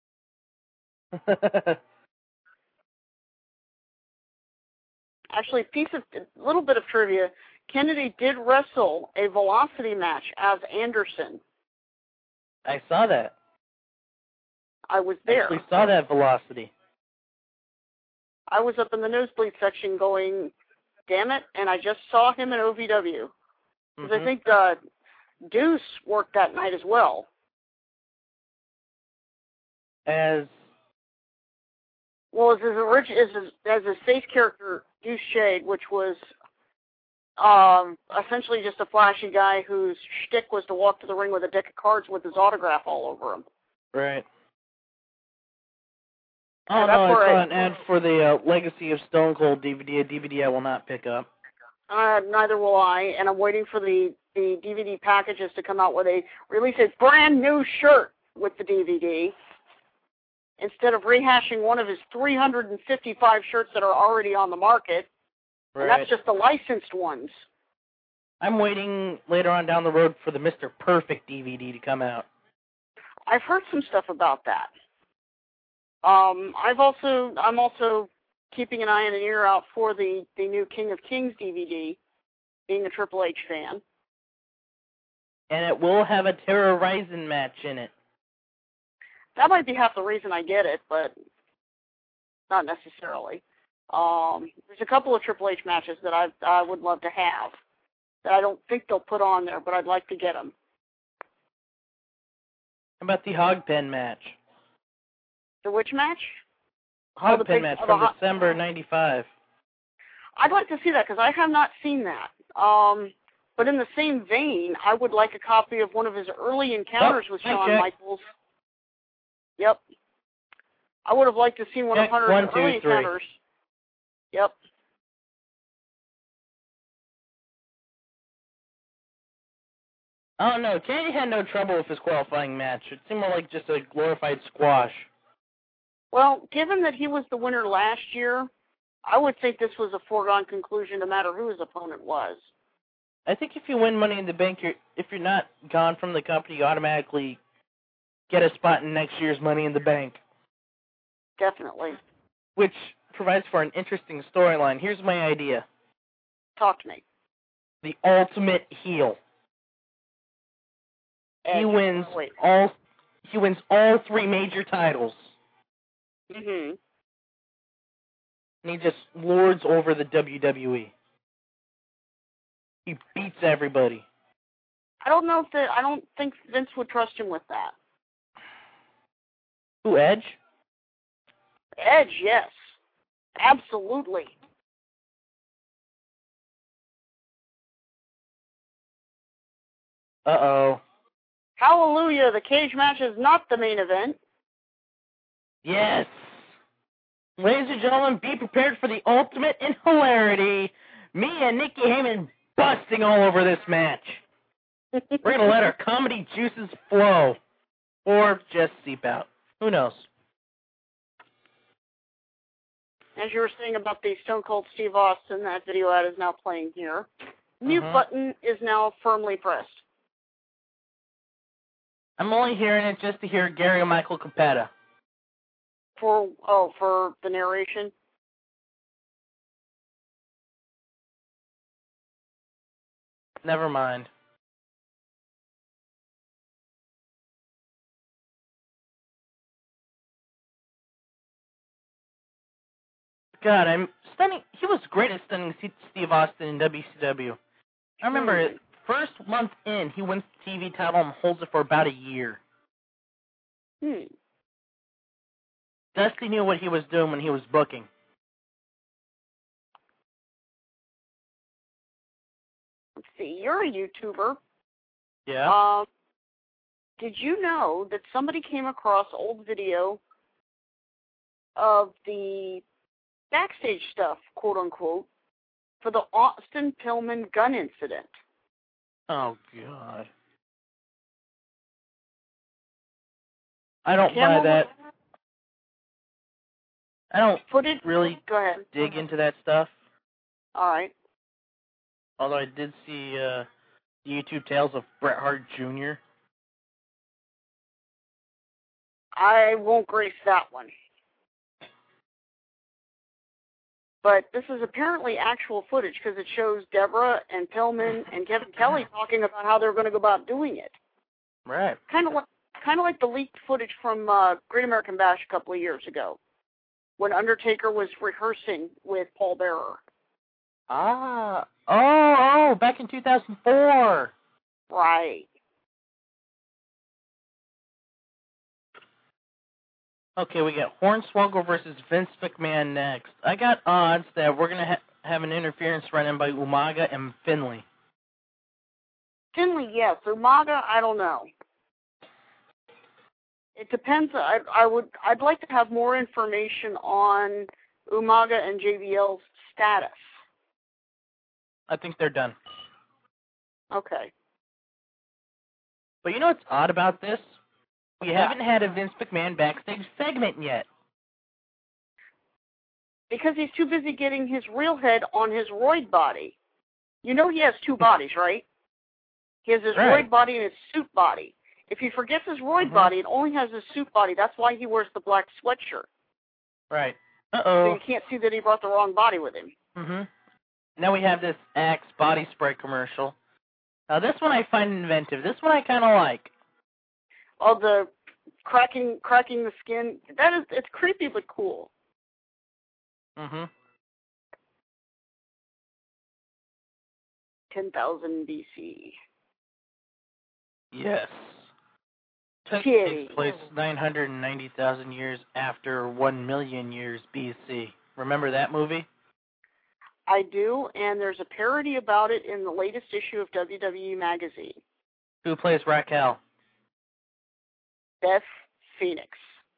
Actually, little bit of trivia. Kennedy did wrestle a Velocity match as Anderson. I saw that. I was there. I actually saw that Velocity. I was up in the nosebleed section going, damn it, and I just saw him in OVW. Because I think Deuce worked that night as well. As his face character, Deuce Shade, which was essentially just a flashy guy whose shtick was to walk to the ring with a deck of cards with his autograph all over him. Right. Oh, no, I saw an ad for the Legacy of Stone Cold DVD, a DVD I will not pick up. Neither will I, and I'm waiting for the DVD packages to come out where they release a brand new shirt with the DVD instead of rehashing one of his 355 shirts that are already on the market. Right. And that's just the licensed ones. I'm waiting later on down the road for the Mr. Perfect DVD to come out. I've heard some stuff about that. I'm also keeping an eye and an ear out for the new King of Kings DVD, being a Triple H fan. And it will have a Terra Ryzen match in it. That might be half the reason I get it, but not necessarily. There's a couple of Triple H matches that I would love to have that I don't think they'll put on there, but I'd like to get them. How about the Hogpen match? The which match? Hogpen match from December '95. I'd like to see that because I have not seen that. But in the same vein, I would like a copy of one of his early encounters with Shawn Michaels. Yep. I would have liked to see one of Hunter's early encounters. Yep. Oh, no. Kennedy had no trouble with his qualifying match. It seemed more like just a glorified squash. Well, given that he was the winner last year, I would think this was a foregone conclusion no matter who his opponent was. I think if you win Money in the Bank, if you're not gone from the company, you automatically get a spot in next year's Money in the Bank. Definitely. Which provides for an interesting storyline. Here's my idea. Talk to me. The ultimate heel. Edge. He wins all three major titles. Mm-hmm. And he just lords over the WWE. He beats everybody. I don't think Vince would trust him with that. Who, Edge? Edge, yes. Absolutely. Uh-oh. Hallelujah, the cage match is not the main event. Yes. Ladies and gentlemen, be prepared for the ultimate in hilarity. Me and Nikki Heyman busting all over this match. We're going to let our comedy juices flow. Or just seep out. Who knows? As you were saying about the Stone Cold Steve Austin, that video ad is now playing here. Mute button is now firmly pressed. I'm only hearing it just to hear Gary and Michael Capetta. For the narration? Never mind. God, I'm stunning. He was great at stunning Steve Austin in WCW. I remember it. First month in, he wins the TV title and holds it for about a year. Dusty knew what he was doing when he was booking. Let's see, you're a YouTuber. Yeah. Did you know that somebody came across old video of the backstage stuff, quote unquote, for the Austin Pillman gun incident? Oh, God. I don't buy that. I don't really Go ahead. dig into that stuff. All right. Although I did see the YouTube tales of Bret Hart Jr. I won't grace that one. But this is apparently actual footage because it shows Deborah and Pillman and Kevin Kelly talking about how they're going to go about doing it. Right. Kind of like the leaked footage from Great American Bash a couple of years ago, when Undertaker was rehearsing with Paul Bearer. Back in 2004. Right. Okay, we got Hornswoggle versus Vince McMahon next. I got odds that we're going to have an interference run in by Umaga and Finlay. Finlay, yes. Umaga, I don't know. It depends. I'd like to have more information on Umaga and JBL's status. I think they're done. Okay. But you know what's odd about this? We haven't had a Vince McMahon backstage segment yet. Because he's too busy getting his real head on his roid body. You know he has two bodies, right? He has his roid body and his suit body. If he forgets his roid body, it only has his suit body. That's why he wears the black sweatshirt. Right. So you can't see that he brought the wrong body with him. Now we have this Axe body spray commercial. Now this one I find inventive. This one I kind of like. Oh, the cracking the skin. It's creepy but cool. 10,000 BC. Yes. Takes place 990,000 years after 1 million years BC. Remember that movie? I do, and there's a parody about it in the latest issue of WWE Magazine. Who plays Raquel? Beth Phoenix.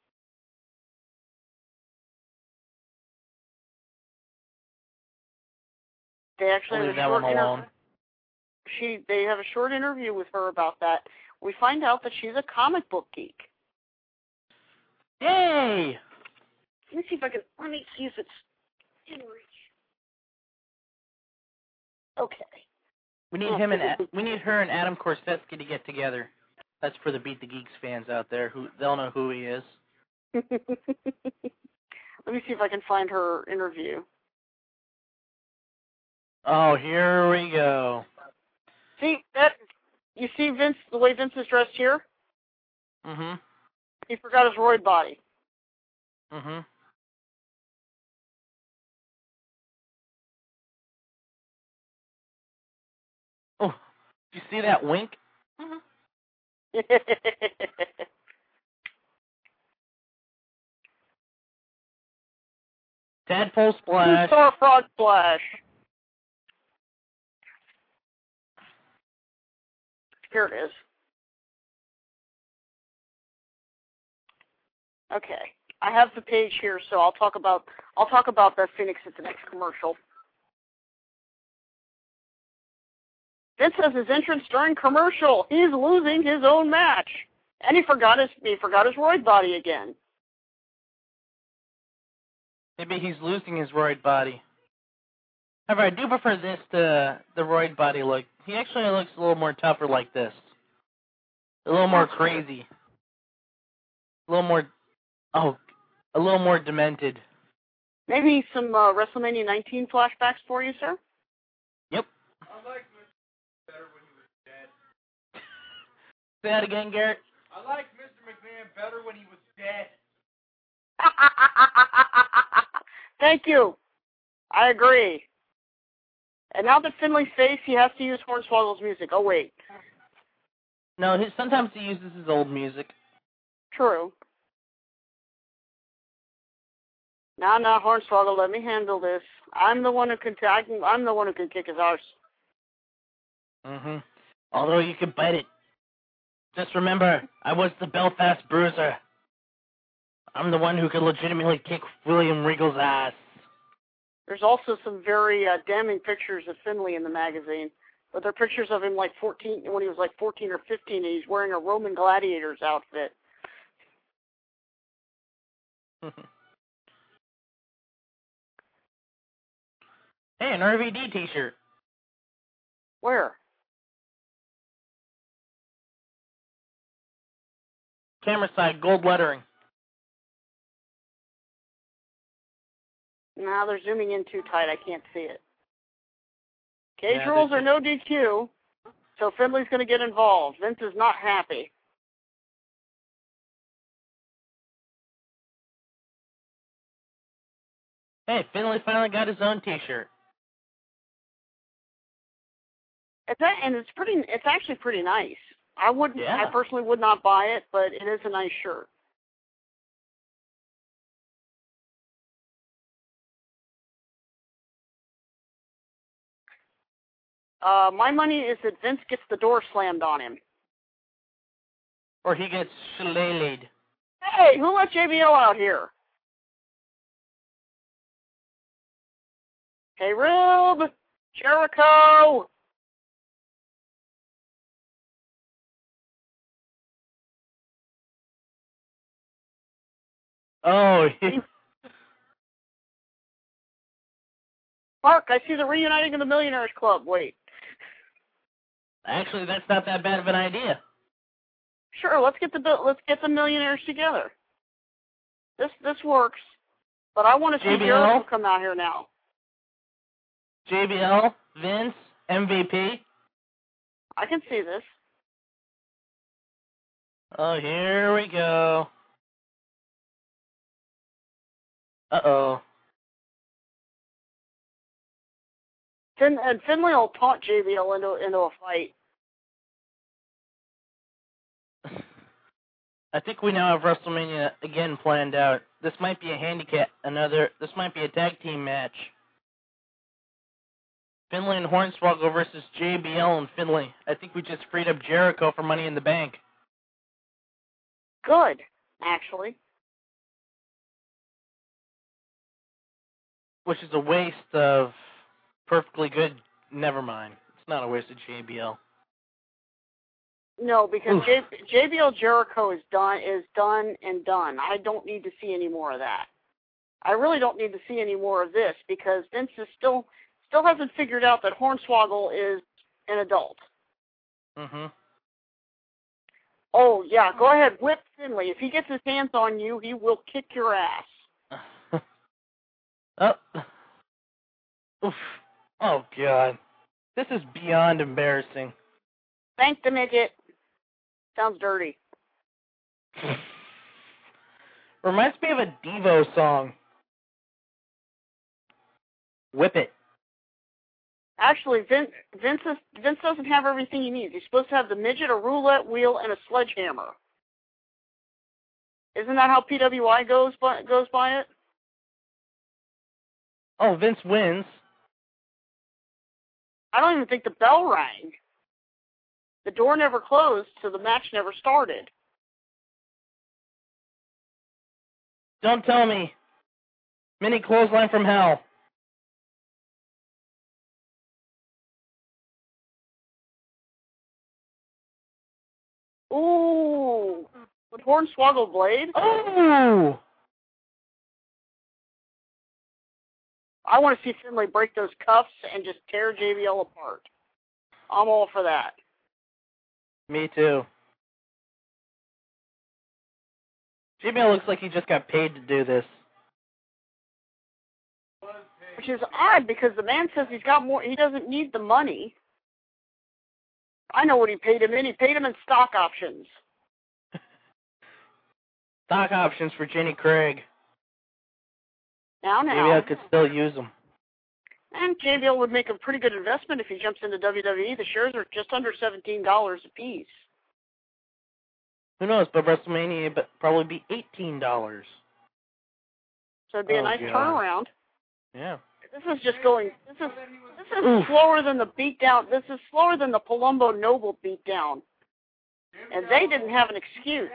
They actually have a short interview. They have a short interview with her about that. We find out that she's a comic book geek. Yay! Let me see if it's in reach. Okay. We need her and Adam Korsetsky to get together. That's for the Beat the Geeks fans out there. They'll know who he is. Let me see if I can find her interview. Oh, here we go. See you see Vince, the way Vince is dressed here? He forgot his roid body. Oh, did you see that wink? Tadpole splash. Star frog splash. Here it is. Okay, I have the page here, so I'll talk about Beth Phoenix at the next commercial. Vince has his entrance during commercial. He's losing his own match, and he forgot his roid body again. Maybe he's losing his roid body. However, I do prefer this to the roid body look. He actually looks a little more tougher like this. A little more crazy. A little more demented. Maybe some WrestleMania 19 flashbacks for you, sir? Yep. I like Mr. better when he was dead. Say that again, Garrett. I like Mr. McMahon better when he was dead. Thank you. I agree. And now that Finley's face, he has to use Hornswoggle's music. Oh, wait. No, sometimes he uses his old music. True. No, Hornswoggle, let me handle this. I'm the one who can kick his arse. Although you can bite it. Just remember, I was the Belfast Bruiser. I'm the one who could legitimately kick William Regal's ass. There's also some very damning pictures of Finley in the magazine. But they're pictures of him when he was like 14 or 15, and he's wearing a Roman gladiator's outfit. Hey, an RVD t-shirt. Where? Camera side, gold lettering. No, they're zooming in too tight. I can't see it. Cage rules are no DQ, so Finley's going to get involved. Vince is not happy. Hey, Finley finally got his own t-shirt. It's actually pretty nice. I personally would not buy it, but it is a nice shirt. My money is that Vince gets the door slammed on him. Or he gets shillelagh'd. Hey, who let JBL out here? Hey, Rube! Jericho! Oh, Mark, I see the reuniting of the Millionaires Club. Wait. Actually, that's not that bad of an idea. Sure, let's get the millionaires together. This works, but I want to see JBL? Jericho come out here now. JBL, Vince, MVP. I can see this. Oh, here we go. Uh-oh. Finlay will taunt JBL into a fight. I think we now have WrestleMania again planned out. This might be a handicap. This might be a tag team match. Finlay and Hornswoggle versus JBL and Finlay. I think we just freed up Jericho for Money in the Bank. Good, actually. Which is a waste of Perfectly Good. Never mind. It's not a waste of JBL. No, because JBL Jericho is done and done. I don't need to see any more of that. I really don't need to see any more of this because Vince is still hasn't figured out that Hornswoggle is an adult. Mm-hmm. Oh, yeah, go ahead, whip Finlay. If he gets his hands on you, he will kick your ass. Oh. Oof. Oh, God. This is beyond embarrassing. Thank the midget. Sounds dirty. Reminds me of a Devo song. Whip it. Actually, Vince doesn't have everything he needs. He's supposed to have the midget, a roulette wheel, and a sledgehammer. Isn't that how PWI goes by it? Oh, Vince wins. I don't even think the bell rang. The door never closed, so the match never started. Don't tell me. Mini clothesline from hell. Ooh. With Hornswoggle Blade? Oh! I want to see Finlay break those cuffs and just tear JBL apart. I'm all for that. Me too. JBL looks like he just got paid to do this. Which is odd because the man says he's got more. He doesn't need the money. I know what he paid him in. He paid him in stock options. Stock options for Jenny Craig. Now. JBL could still use them. And JBL would make a pretty good investment if he jumps into WWE. The shares are just under $17 a piece. Who knows, but WrestleMania would probably be $18. So it'd be a nice turnaround. Yeah. This is just going. This is slower than the beatdown. This is slower than the Palumbo Noble beatdown. And they didn't have an excuse.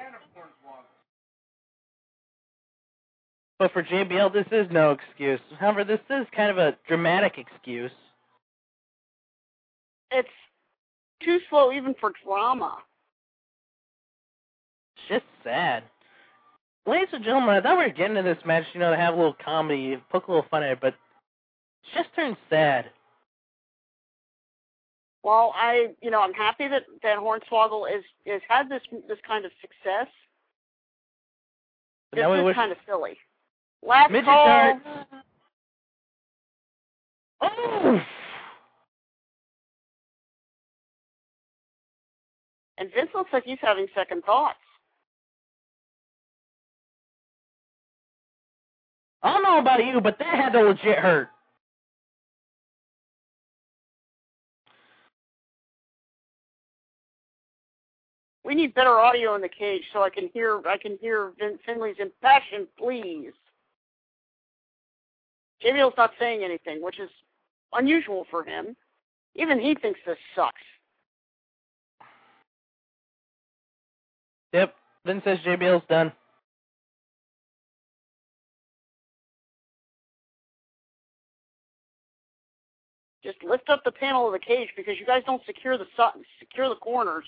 But for JBL, this is no excuse. However, this is kind of a dramatic excuse. It's too slow even for drama. It's just sad. Ladies and gentlemen, I thought we were getting into this match, to have a little comedy, poke a little fun at it, but it's just turned sad. Well, I'm happy that Hornswoggle has had this kind of success. This is kind of silly. Last midget call. darts. Oh! And Vince looks like he's having second thoughts. I don't know about you, but that had to legit hurt. We need better audio in the cage so I can hear Vince Finley's impassioned pleas. JBL's not saying anything, which is unusual for him. Even he thinks this sucks. Yep, Vince says JBL's done. Just lift up the panel of the cage because you guys don't secure the corners.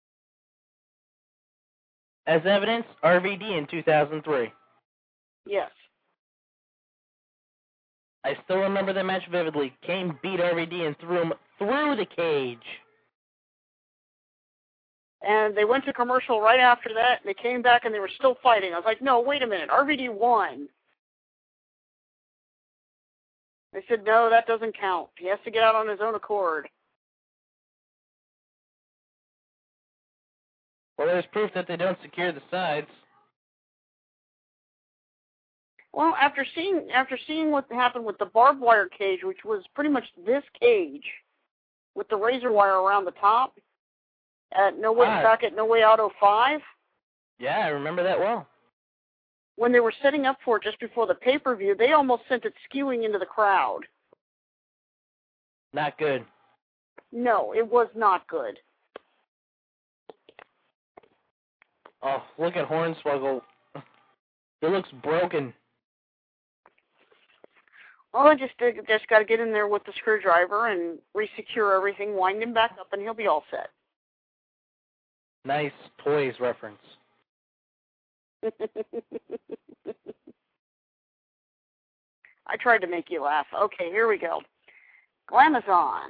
As evidence, RVD in 2003. Yes. I still remember that match vividly. Kane beat RVD and threw him through the cage. And they went to commercial right after that, and they came back and they were still fighting. I was like, no, wait a minute, RVD won. They said, no, that doesn't count. He has to get out on his own accord. Well, there's proof that they don't secure the sides. Well, after seeing what happened with the barbed wire cage, which was pretty much this cage, with the razor wire around the top, at No Way back at No Way Out 05. Yeah, I remember that well. When they were setting up for it just before the pay-per-view, they almost sent it skewing into the crowd. Not good. No, it was not good. Oh, look at Hornswoggle. It looks broken. Well, I just got to get in there with the screwdriver and resecure everything, wind him back up, and he'll be all set. Nice Toys reference. I tried to make you laugh. Okay, here we go. Glamazon.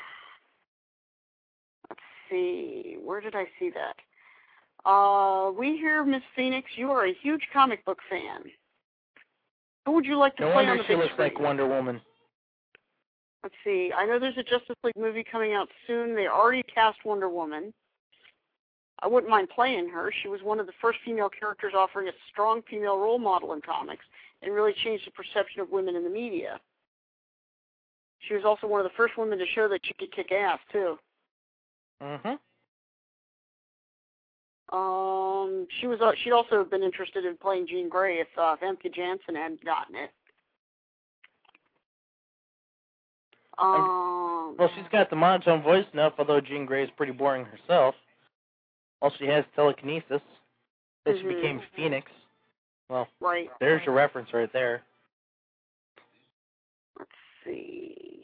Let's see. Where did I see that? We hear, Miss Phoenix, you are a huge comic book fan. Who would you like to play on the big screen? No wonder she looks like Wonder Woman. Let's see. I know there's a Justice League movie coming out soon. They already cast Wonder Woman. I wouldn't mind playing her. She was one of the first female characters offering a strong female role model in comics and really changed the perception of women in the media. She was also one of the first women to show that she could kick ass, too. Mm-hmm. She'd also been interested in playing Jean Grey if Famke Janssen hadn't gotten it. Well, she's got the monotone voice enough, although Jean Grey is pretty boring herself. All she has telekinesis. Then she became Phoenix. Well, right. There's your reference right there. Let's see.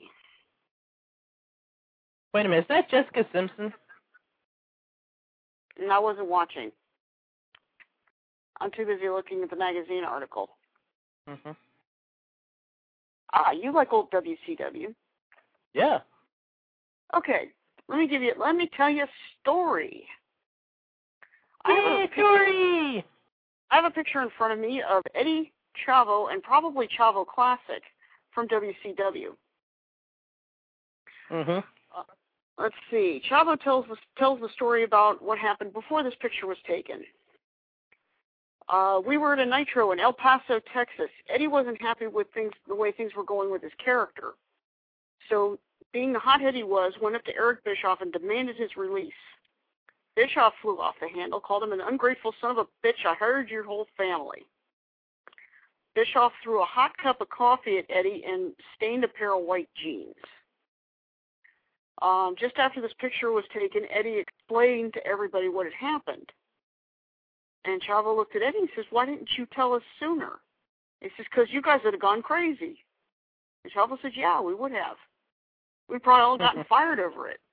Wait a minute, is that Jessica Simpson? And I wasn't watching. I'm too busy looking at the magazine article. Mm-hmm. You like old WCW? Yeah. Okay, let me tell you a story. Story! I have a picture in front of me of Eddie Chavo and probably Chavo Classic from WCW. Mm-hmm. Let's see. Chavo tells the story about what happened before this picture was taken. We were at a Nitro in El Paso, Texas. Eddie wasn't happy with the way things were going with his character. So, being the hothead he was, went up to Eric Bischoff and demanded his release. Bischoff flew off the handle, called him an ungrateful son of a bitch. I hired your whole family. Bischoff threw a hot cup of coffee at Eddie and stained a pair of white jeans. Just after this picture was taken, Eddie explained to everybody what had happened. And Chavo looked at Eddie and says, "Why didn't you tell us sooner?" He says, "Because you guys would have gone crazy." And Chavo says, "Yeah, we would have. We'd probably all gotten fired over it.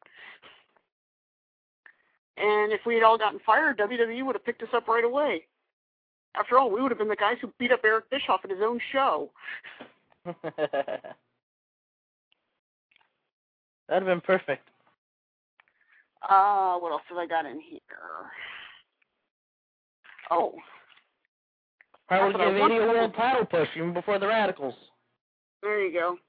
And if we had all gotten fired, WWE would have picked us up right away. After all, we would have been the guys who beat up Eric Bischoff at his own show." That'd have been perfect. What else have I got in here? Oh. Probably give Eddie a world title push even before the Radicals. There you go.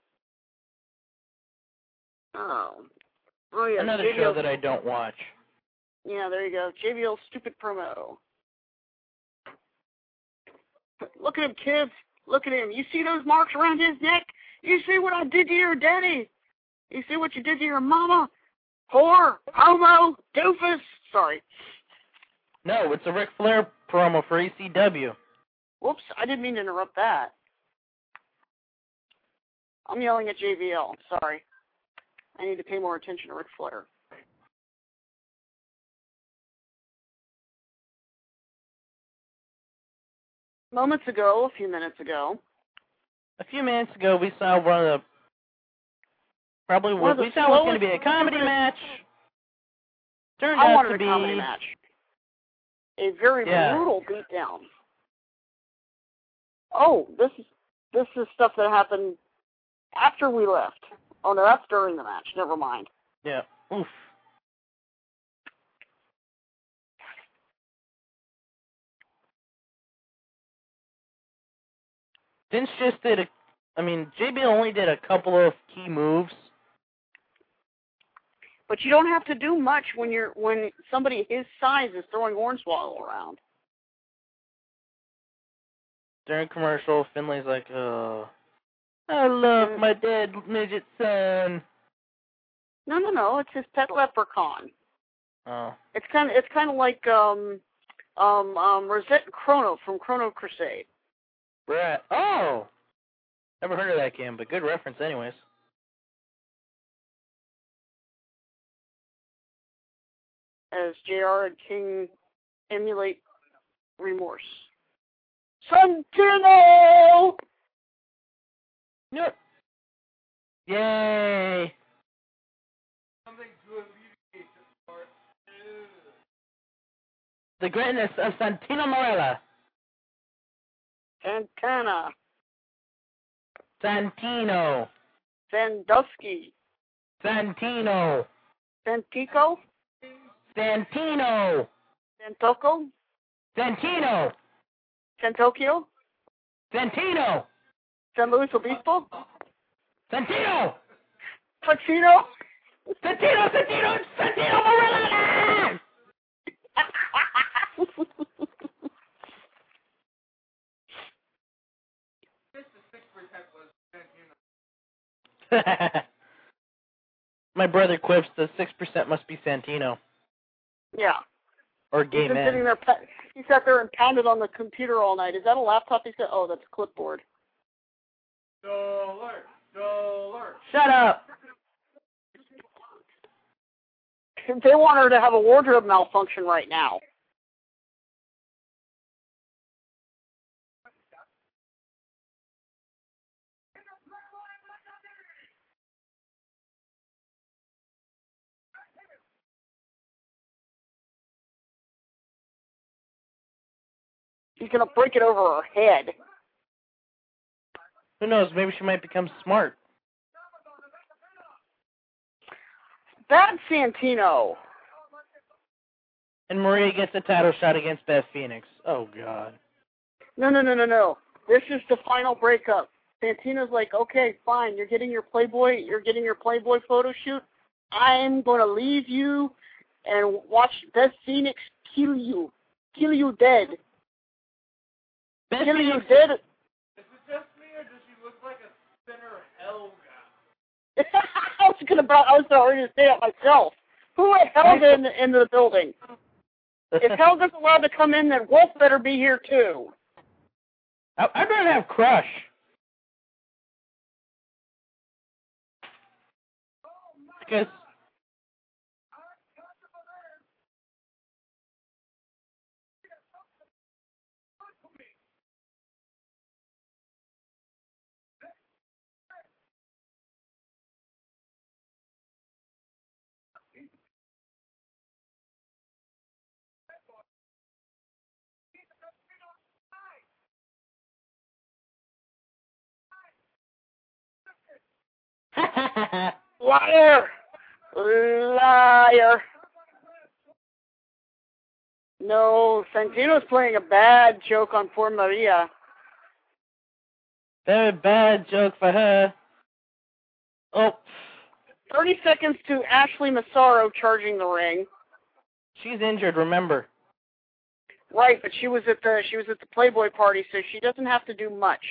Oh yeah. Another show that I don't watch. Yeah, there you go. JBL's stupid promo. Look at him, kids. Look at him. You see those marks around his neck? You see what I did to your daddy? You see what you did to your mama? Whore, homo, doofus. Sorry. No, it's a Ric Flair promo for ECW. Whoops, I didn't mean to interrupt that. I'm yelling at JBL. Sorry. I need to pay more attention to Ric Flair. A few minutes ago, we saw one of the we thought it was going to be a comedy match. Turned out to be a comedy match. A very brutal beatdown. Oh, this is stuff that happened After we left. Oh, no, that's during the match. Never mind. Yeah. Oof. Vince just did JBL only did a couple of key moves. But you don't have to do much when somebody his size is throwing Hornswoggle around. During commercial, Finlay's like, "Oh, I love my dead midget son." No, it's his pet leprechaun. Oh. It's kind of like Rosette and Chrono from Chrono Crusade. Right. Oh. Never heard of that game, but good reference, anyways. As JR and King emulate remorse. Santino! Yep. Yay! Something to alleviate this part. The greatness of Santino Marella. Santana. Santino. Sandusky. Santino. Santico. Santino. Santoco. Santino. Santokyo. Santino. San Luis Obispo. Santino. Tuxedo. Santino. Santino Marella. My brother quips the 6% must be Santino. Yeah. Or gay He's been men. sitting there. He sat there and pounded on the computer all night. Is that a laptop he's got? Oh, that's a clipboard. Dollar. Shut up. They want her to have a wardrobe malfunction right now. He's going to break it over her head. Who knows? Maybe she might become smart. Bad Santino. And Maria gets a title shot against Beth Phoenix. Oh, God. No. This is the final breakup. Santino's like, okay, fine. You're getting your Playboy photo shoot. I'm going to leave you and watch Beth Phoenix kill you dead. Beth Kill you Phoenix. dead. Is it just me, or does she look like a thinner Helga? I was already to say it myself. Who let Helga into the building? If Helga's allowed to come in, then Wolf better be here too. I'd rather have Crush. Because Liar! No, Santino's playing a bad joke on poor Maria. very bad joke for her. Oh. 30 seconds to Ashley Massaro charging the ring. She's injured, remember. Right, but she was at the Playboy party, so she doesn't have to do much.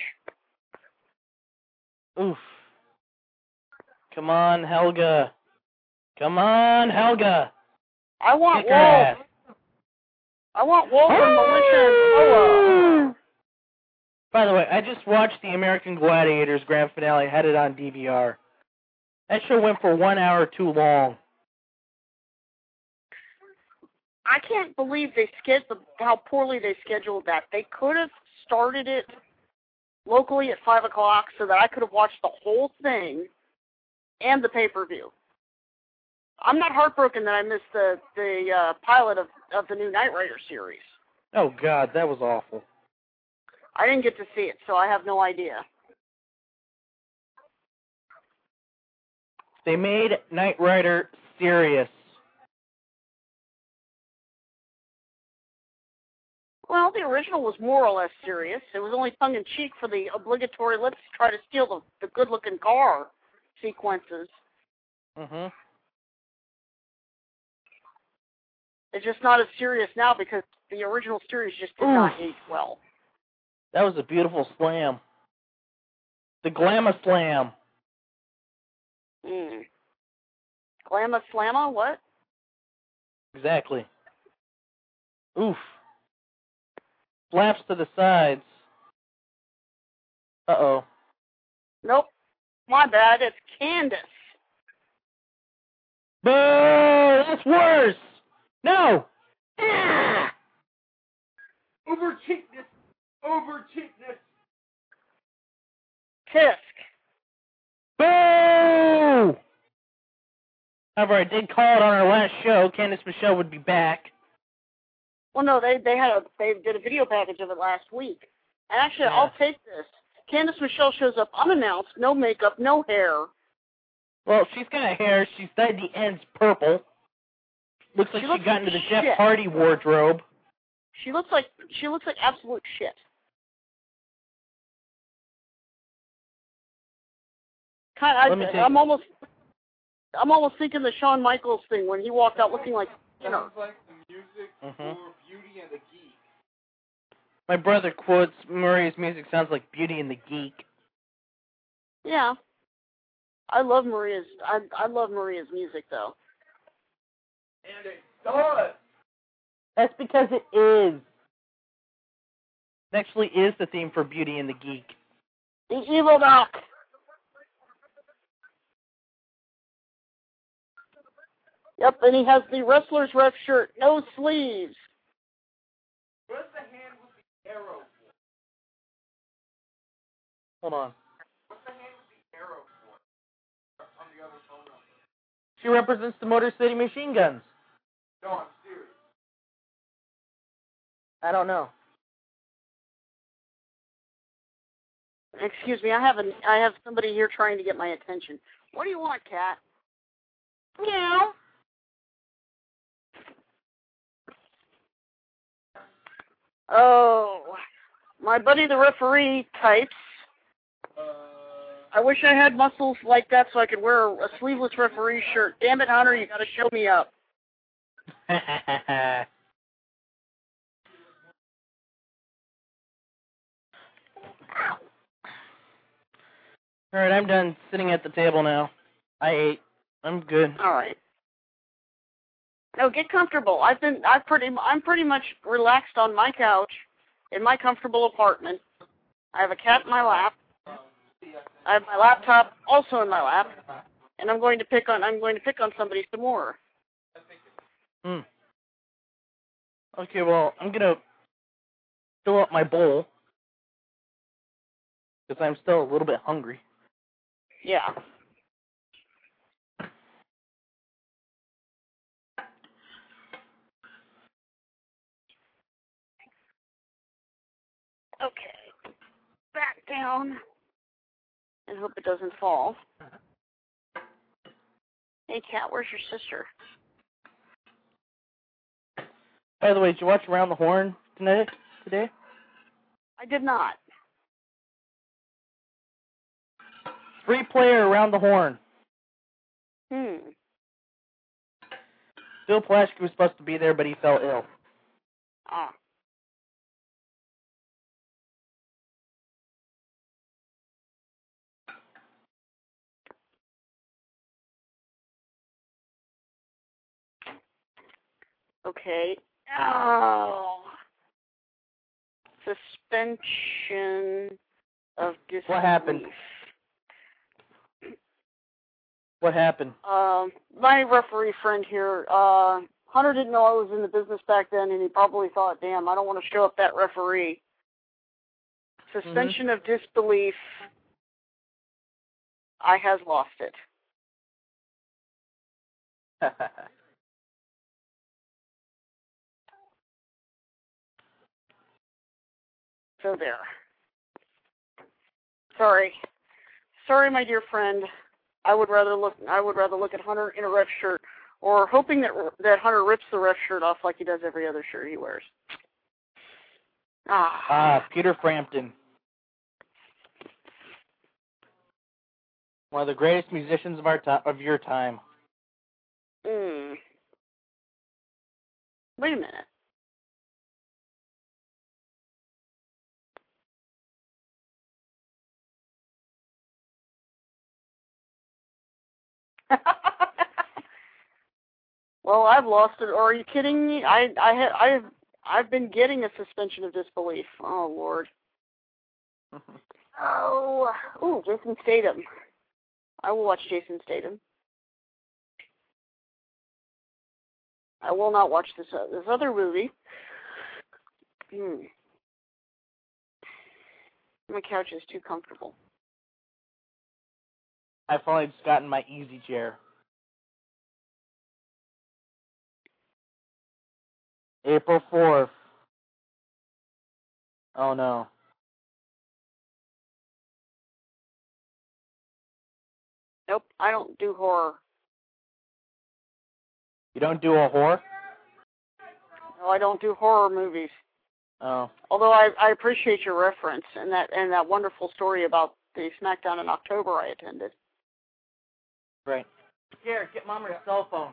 Oof. Come on, Helga. Come on, Helga. I want Kick her ass. Wolf. I want Wolf and Melissa and Boa. By the way, I just watched the American Gladiators grand finale. I had it on DVR. That show went for 1 hour too long. I can't believe how poorly they scheduled that. They could have started it locally at 5 o'clock so that I could have watched the whole thing and the pay-per-view. I'm not heartbroken that I missed the pilot of the new Knight Rider series. Oh, God, that was awful. I didn't get to see it, so I have no idea. They made Knight Rider serious. Well, the original was more or less serious. It was only tongue-in-cheek for the obligatory let's try to steal the good-looking car sequences. Mm-hmm. It's just not as serious now because the original series just did not age well. That was a beautiful slam. The Glamma Slam. Glamma Slamma, what? Exactly. Oof. Flaps to the sides. Uh-oh. Nope. My bad. It's Candace. Boo! That's worse! No! Over cheapness! Over cheapness! Tisk. Boo! However, I did call it on our last show. Candice Michelle would be back. Well, no, they did a video package of it last week. And actually, Yeah. I'll take this. Candice Michelle shows up unannounced, no makeup, no hair. Well, she's got hair. She's dyed the ends purple. Looks like she got into the shit. Jeff Hardy wardrobe. She looks like absolute shit. I'm almost thinking the Shawn Michaels thing when he walked out looking like, you know. Sounds like the music for Beauty and the Geek. My brother quotes Maria's music sounds like Beauty and the Geek. Yeah. I love Maria's music though. And it does! That's because it is. It actually is the theme for Beauty and the Geek. The Evil Doc. Yep, and he has the Wrestler's Ref shirt, no sleeves. Where's the hand with the arrow for? Hold on. What's the hand with the arrow for? On the other phone number. She represents the Motor City Machine Guns. No, I'm serious. I don't know. Excuse me, I have somebody here trying to get my attention. What do you want, Cat? Meow. Oh, my buddy the referee types. I wish I had muscles like that so I could wear a sleeveless referee shirt. Damn it, Hunter, you gotta show me up. Alright, I'm done sitting at the table now. I ate. I'm good. Alright. No, get comfortable. I'm pretty much relaxed on my couch in my comfortable apartment. I have a cat in my lap. I have my laptop also in my lap, and I'm going to pick on somebody some more. Okay, well, I'm gonna fill up my bowl because I'm still a little bit hungry. Yeah. Okay. Back down. And hope it doesn't fall. Hey, Cat, where's your sister? By the way, did you watch Around the Horn today? I did not. 3-player Around the Horn. Bill Plaschke was supposed to be there, but he fell ill. Ah. Okay. Oh. Suspension of disbelief. What happened? What happened? My referee friend here, Hunter didn't know I was in the business back then, and he probably thought, damn, I don't want to show up that referee. Suspension of disbelief. I has lost it. So there. Sorry, my dear friend. I would rather look at Hunter in a ref shirt, or hoping that Hunter rips the ref shirt off like he does every other shirt he wears. Peter Frampton. One of the greatest musicians of your time. Wait a minute. Well, I've lost it. Or are you kidding me? I've been getting a suspension of disbelief. Oh Lord. Jason Statham. I will watch Jason Statham. I will not watch this other movie. My couch is too comfortable. I've finally just gotten my easy chair. April 4th. Oh no. Nope, I don't do horror. You don't do a horror? No, I don't do horror movies. Oh. Although I appreciate your reference and that wonderful story about the SmackDown in October I attended. Right. Here, get Mom her cell phone.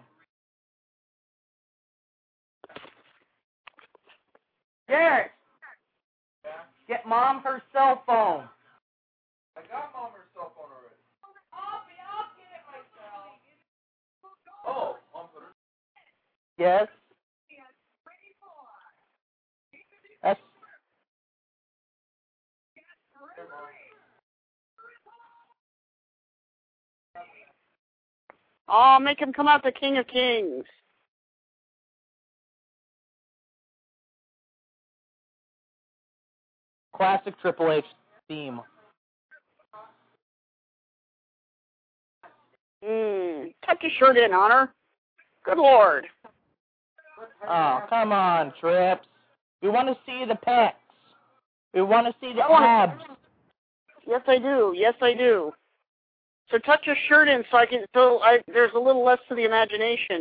Garrett! Get Mom her cell phone. I got Mom her cell phone already. I'll get it myself. Oh, Mom put her. Yes? That's... Oh, make him come out the King of Kings. Classic Triple H theme. Tuck your shirt in, Hunter. Good Lord. Oh, come on, Trips. We want to see the pecs. We want to see the abs. Yes, I do. Yes, I do. So tuck your shirt in there's a little less to the imagination.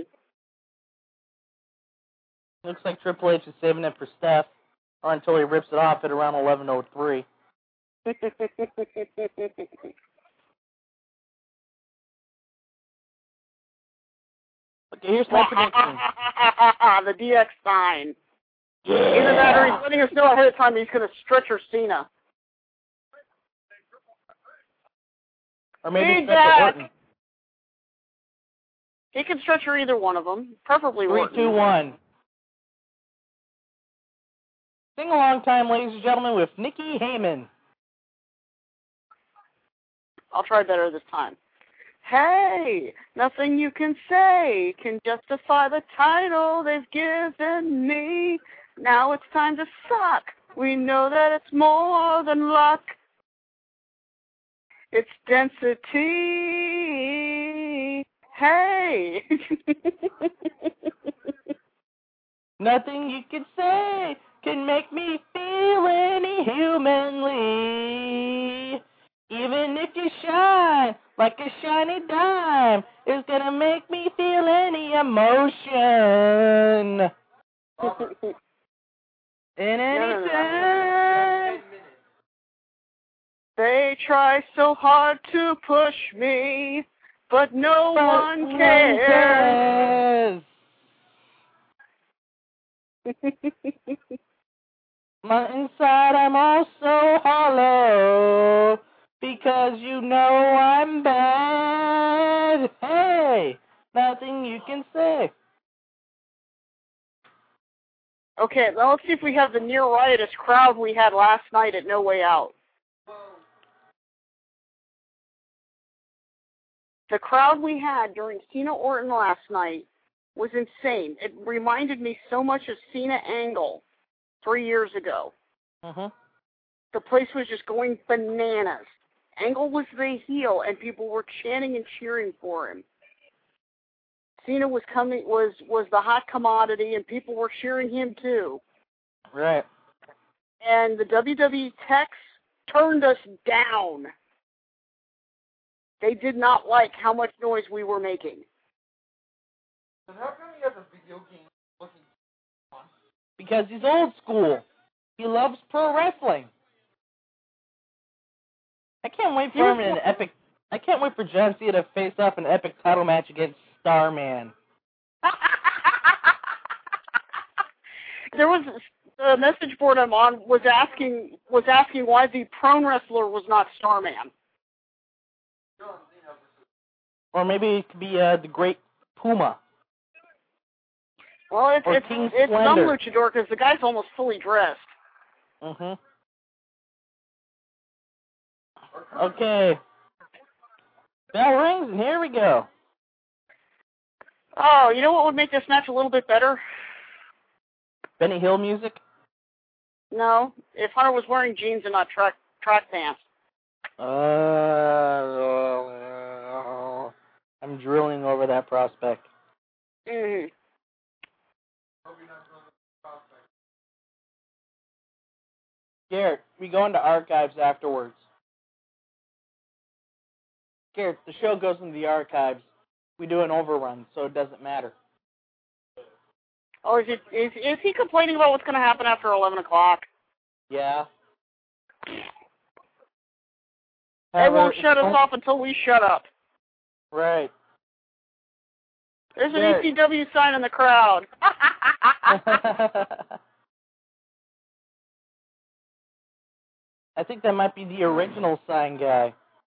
Looks like Triple H is saving it for Steph, or until he rips it off at around 11:03. Okay, here's my prediction. The DX sign. Yeah. Either that or he's letting us know ahead of time he's going to stretch or Cena. Or maybe stretch Orton. He can stretch her either one of them, preferably 3, Orton. 2, 1. Sing along time, ladies and gentlemen, with Nikki Heyman. I'll try better this time. Hey, nothing you can say can justify the title they've given me. Now it's time to suck. We know that it's more than luck. It's density. Hey. Nothing you can say can make me feel any humanly. Even if you shine like a shiny dime, it's gonna make me feel any emotion. In any time. They try so hard to push me, but no one cares. My inside, I'm also hollow, because you know I'm bad. Hey, nothing you can say. Okay, now let's see if we have the near riotous crowd we had last night at No Way Out. The crowd we had during Cena Orton last night was insane. It reminded me so much of Cena Angle 3 years ago. The place was just going bananas. Angle was the heel, and people were chanting and cheering for him. Cena was the hot commodity, and people were cheering him too. Right. And the WWE techs turned us down. They did not like how much noise we were making. Then how come he has a video game looking on? Because he's old school. He loves pro wrestling. I can't wait for him in an epic. I can't wait for John Cena to face off an epic title match against Starman. There was a message board I'm on was asking why the prone wrestler was not Starman. Or maybe it could be the Great Puma. Well, Or it's King some Splendor. luchador because the guy's almost fully dressed. Mhm. Okay. Bell rings and here we go. Oh, you know what would make this match a little bit better? Benny Hill music. No, if Hunter was wearing jeans and not track pants. I'm drilling over that prospect. Mm-hmm. Garrett, we go into archives afterwards. Garrett, the show goes into the archives. We do an overrun, so it doesn't matter. Oh, is he complaining about what's going to happen after 11 o'clock? Yeah. They won't shut us off until we shut up. Right. There's an Garrett. ECW sign in the crowd. I think that might be the original sign guy.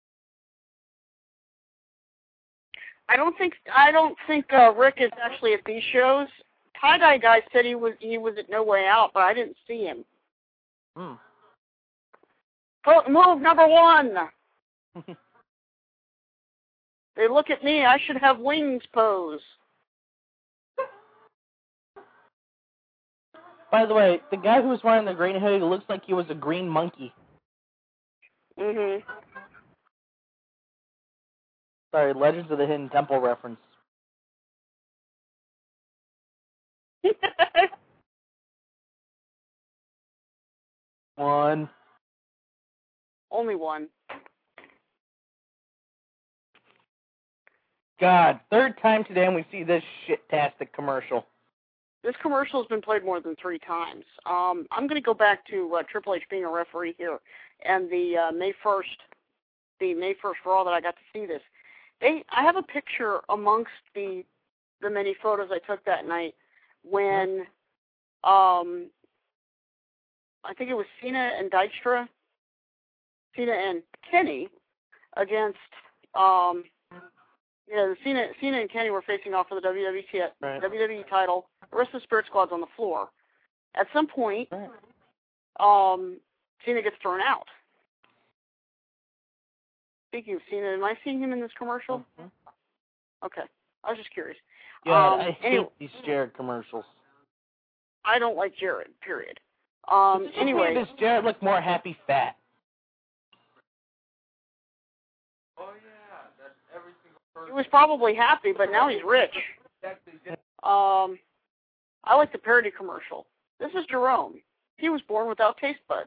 I don't think Rick is actually at these shows. Tie-Dye guy said he was at No Way Out, but I didn't see him. Move number 1. They look at me. I should have wings pose. By the way, the guy who was wearing the green hoodie looks like he was a green monkey. Mhm. Sorry, Legends of the Hidden Temple reference. One. Only one. God, third time today and we see this shit-tastic commercial. This commercial has been played more than 3 times. I'm going to go back to Triple H being a referee here, and the May 1st Raw that I got to see this. I have a picture amongst the many photos I took that night when I think it was Cena and Dykstra, Cena and Kenny against Cena and Kenny were facing off for the WWE title. The rest of the Spirit Squad's on the floor. At some point, Cena gets thrown out. Speaking of Cena, am I seeing him in this commercial? Mm-hmm. Okay. I was just curious. God, I hate these Jared commercials. I don't like Jared, period. Anyway. Does Jared look more happy fat? Oh yeah, that's every single person. He was probably happy, but now he's rich. I like the parody commercial. This is Jerome. He was born without taste buds.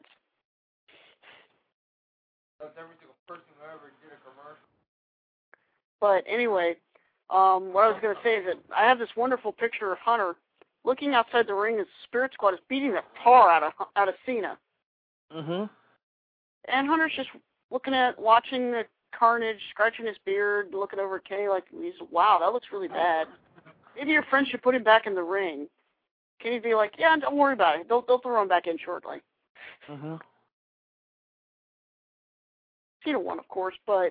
That's every single person who ever did a commercial. But anyway, what I was going to say is that I have this wonderful picture of Hunter looking outside the ring as the Spirit Squad is beating the tar out of Cena. Mm-hmm. And Hunter's just watching the carnage, scratching his beard, looking over at Kenny like, wow, that looks really bad. Maybe your friend should put him back in the ring. Kenny'd be like, yeah, don't worry about it. They'll throw him back in shortly. Mm-hmm. Cena won, of course, but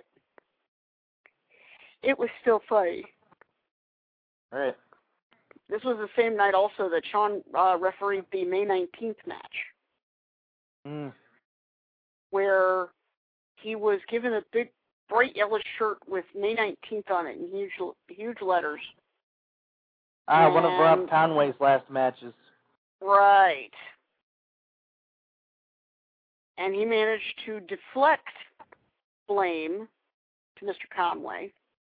it was still funny. Right. This was the same night also that Sean refereed the May 19th match. Where he was given a big, bright yellow shirt with May 19th on it in huge letters. One of Rob Conway's last matches. Right. And he managed to deflect blame to Mr. Conway.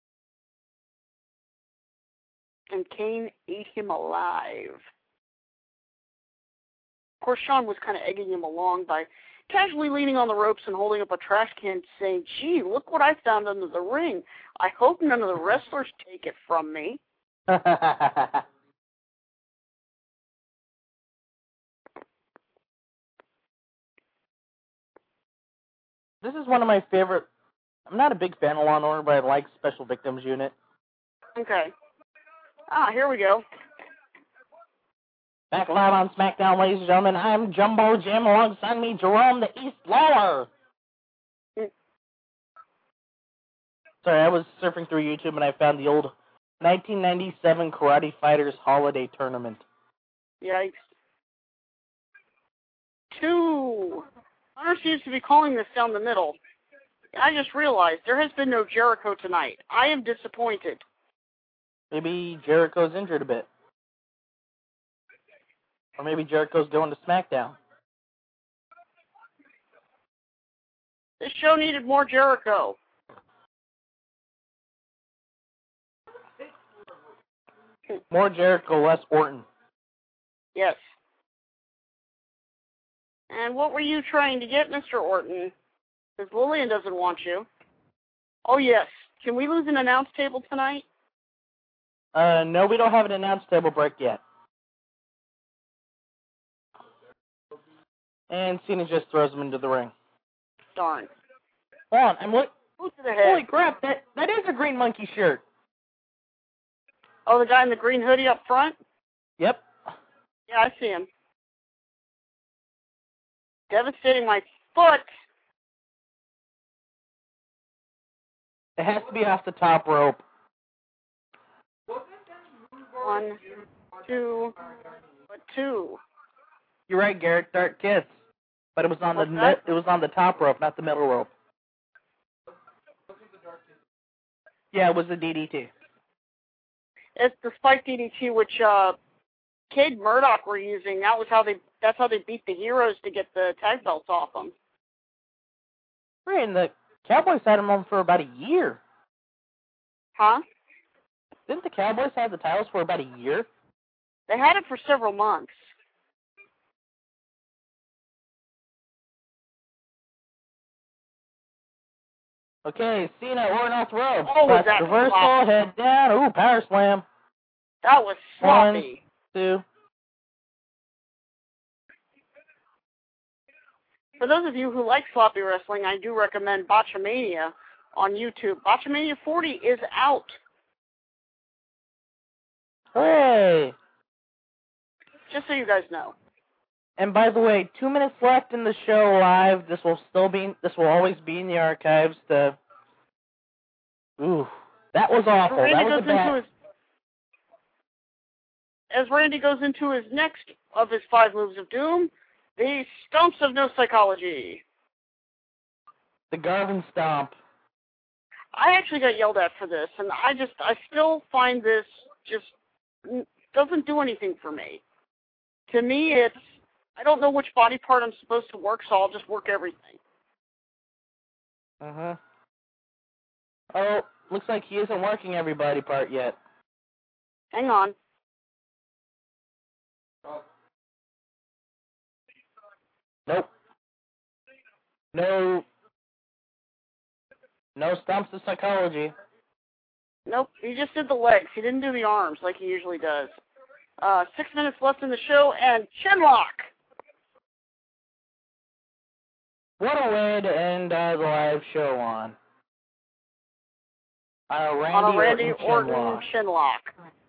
And Kane ate him alive. Of course, Sean was kind of egging him along by casually leaning on the ropes and holding up a trash can saying, gee, look what I found under the ring. I hope none of the wrestlers take it from me. This is one of my favorite. I'm not a big fan of Law & Order, but I like Special Victims Unit. Okay. Here we go. Back live on SmackDown, ladies and gentlemen. I'm Jumbo Jim, alongside me, Jerome the East Lawler. Sorry, I was surfing through YouTube and I found the old 1997 Karate Fighters Holiday Tournament. Yikes. 2. Hunter seems to be calling this down the middle. I just realized there has been no Jericho tonight. I am disappointed. Maybe Jericho's injured a bit. Or maybe Jericho's going to SmackDown. This show needed more Jericho. More Jericho, less Orton. Yes. And what were you trying to get, Mr. Orton? Because Lillian doesn't want you. Oh, yes. Can we lose an announce table tonight? No, we don't have an announce table break yet. And Cena just throws him into the ring. Darn. Hold on, I'm look. Boot to the head. Holy crap, that is a Green Monkey shirt. Oh, the guy in the green hoodie up front? Yep. Yeah, I see him. Devastating my foot. It has to be off the top rope. 1, 2, 2. You're right, Garrett. Dark Kiss. But it was on it was on the top rope, not the middle rope. Yeah, it was the DDT. It's the Spike DDT, which Cade Murdoch were using. That's how they beat the Heroes to get the tag belts off them. Right, and the Cowboys had them on for about a year. Huh? Didn't the Cowboys have the titles for about a year? They had it for several months. Okay, Cena, Orton off the rope. Oh, was that reversal, sloppy. head down. Ooh, power slam. That was sloppy. 1, 2. For those of you who like sloppy wrestling, I do recommend Botchamania on YouTube. Botchamania 40 is out. Hooray! Just so you guys know. And by the way, 2 minutes left in the show live. This will always be in the archives. Ooh, that was awful. That was a bad. As Randy goes into his next of his 5 moves of doom, the stomps of no psychology. The Garvin Stomp. I actually got yelled at for this, and I still find this just doesn't do anything for me. To me, I don't know which body part I'm supposed to work, so I'll just work everything. Uh-huh. Oh, looks like he isn't working every body part yet. Hang on. Nope. No stomps of psychology. Nope, he just did the legs. He didn't do the arms like he usually does. 6 minutes left in the show, and chinlock. What a way to end the live show on. On a Randy Orton chinlock.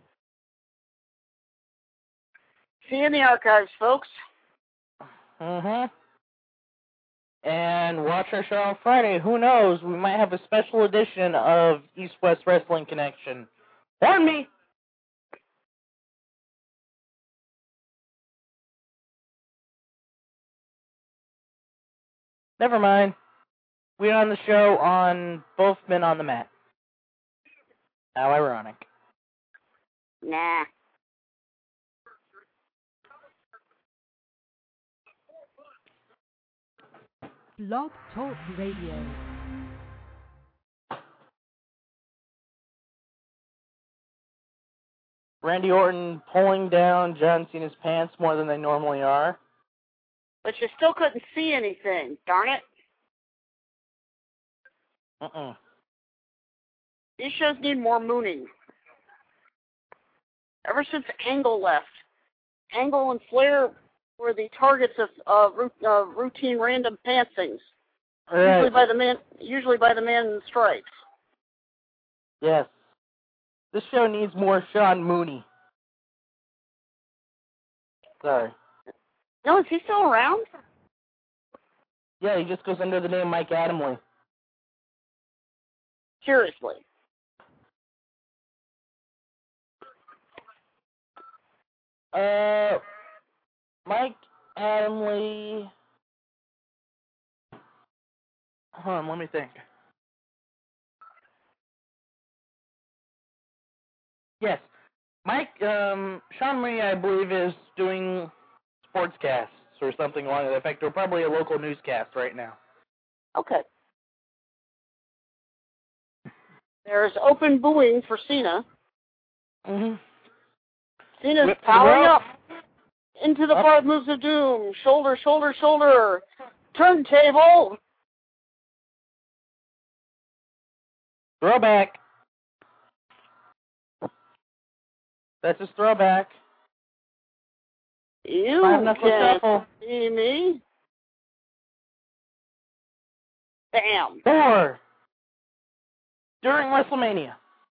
See you in the archives, folks. Mm-hmm. And watch our show on Friday. Who knows? We might have a special edition of East-West Wrestling Connection. Warn me! Never mind. We're on the show on both men on the mat. How ironic. Nah. Blog Talk Radio. Randy Orton pulling down John Cena's pants more than they normally are. But you still couldn't see anything. Darn it. These shows need more mooning. Ever since Angle left, Angle and Flair were the targets of routine random pantsings. Right. Usually by the man in stripes. Yes. This show needs more Sean Mooney. Sorry. No, is he still around? Yeah, he just goes under the name Mike Adamle. Seriously. Mike Adamle. Hold on, let me think. Yes. Mike, Sean Mooney, I believe, is doing sportscasts or something along that effect, or probably a local newscast right now. Okay. There's open booing for Cena. Mm-hmm. Cena's Whip powering the rope. up into the 5 moves of doom. Shoulder, shoulder, shoulder. Turntable. Throwback. That's his throwback. You Five-knuckle can't shuffle. see me. Bam. 4. During WrestleMania.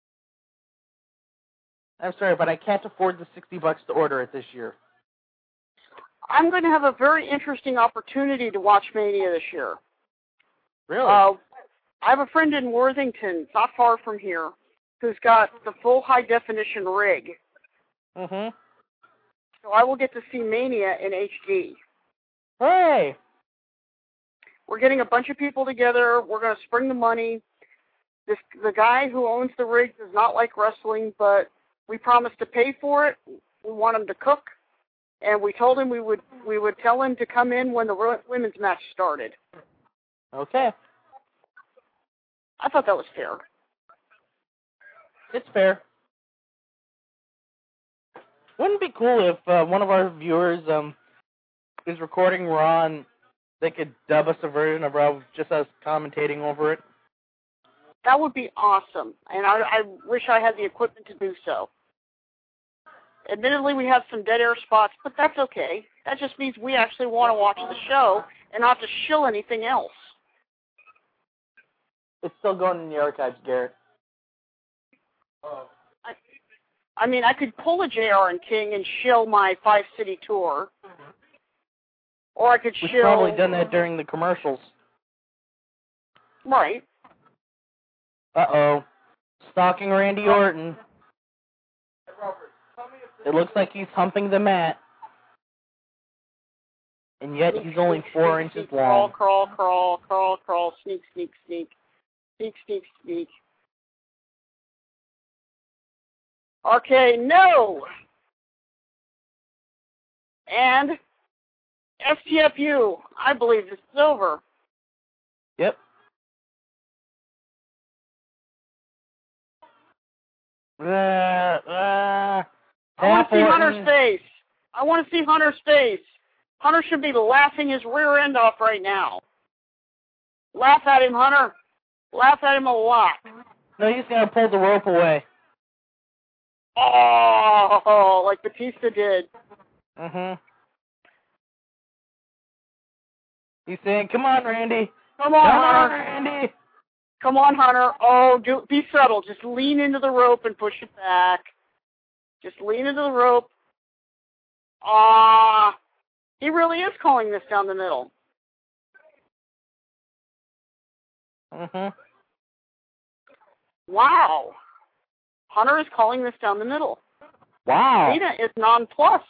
I'm sorry, but I can't afford the $60 to order it this year. I'm going to have a very interesting opportunity to watch Mania this year. Really? I have a friend in Worthington, not far from here, who's got the full high-definition rig. Mm-hmm. So I will get to see Mania in HD. Hey! We're getting a bunch of people together. We're going to spring the money. The guy who owns the rig does not like wrestling, but we promised to pay for it. We want him to cook, and we told him we would tell him to come in when the women's match started. Okay. I thought that was fair. It's fair. Wouldn't it be cool if one of our viewers is recording Raw and they could dub us a version of Raw, just us commentating over it? That would be awesome, and I wish I had the equipment to do so. Admittedly, we have some dead air spots, but that's okay. That just means we actually want to watch the show and not to shill anything else. It's still going in the archives, Garrett. I mean, I could pull a JR and King and shill my 5-city tour. Or I could We've shill... probably done that during the commercials. Right. Uh-oh. Stalking Randy Orton. It looks like he's humping the mat. And yet he's only 4 inches long. Crawl, crawl, crawl, crawl, sneak, sneak, sneak. Sneak, sneak, sneak. Okay, no! And STFU, I believe this is over. Yep. I want to see Hunter's face. I want to see Hunter's face. Hunter should be laughing his rear end off right now. Laugh at him, Hunter. Laugh at him a lot. No, he's going to pull the rope away. Oh, like Batista did. Mm-hmm. He's saying, come on, Randy. Come on, Hunter. Randy. Come on, Hunter. Oh, be subtle. Just lean into the rope and push it back. Just lean into the rope. He really is calling this down the middle. Mm-hmm. Wow. Hunter is calling this down the middle. Wow. Cena is nonplussed.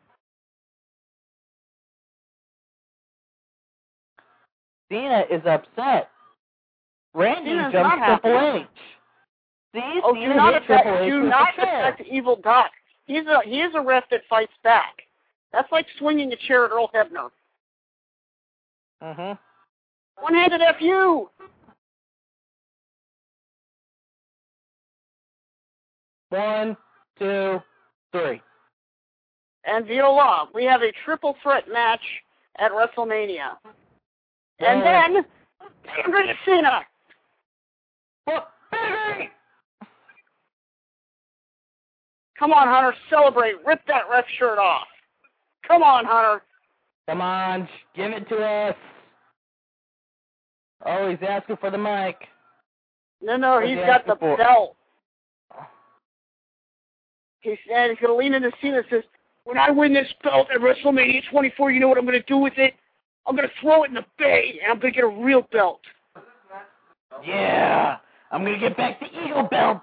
Cena is upset. Randy Cena's jumps not Triple happy. H. See, Oh, Cena do not hit Triple H do with not the chair. affect Evil Doc. He is a ref that fights back. That's like swinging a chair at Earl Hebner. Mm-hmm. One-handed FU. One, two, three. And Viola, we have a triple threat match at WrestleMania. And then, Pedigree Cena. What? Pedigree! Come on, Hunter, celebrate. Rip that ref shirt off. Come on, Hunter. Come on, give it to us. Oh, he's asking for the mic. No, he's got the belt. He said he's going to lean into Cena and says, when I win this belt at WrestleMania 24, you know what I'm going to do with it? I'm going to throw it in the bay, and I'm going to get a real belt. Yeah, I'm going to get back the Eagle belt.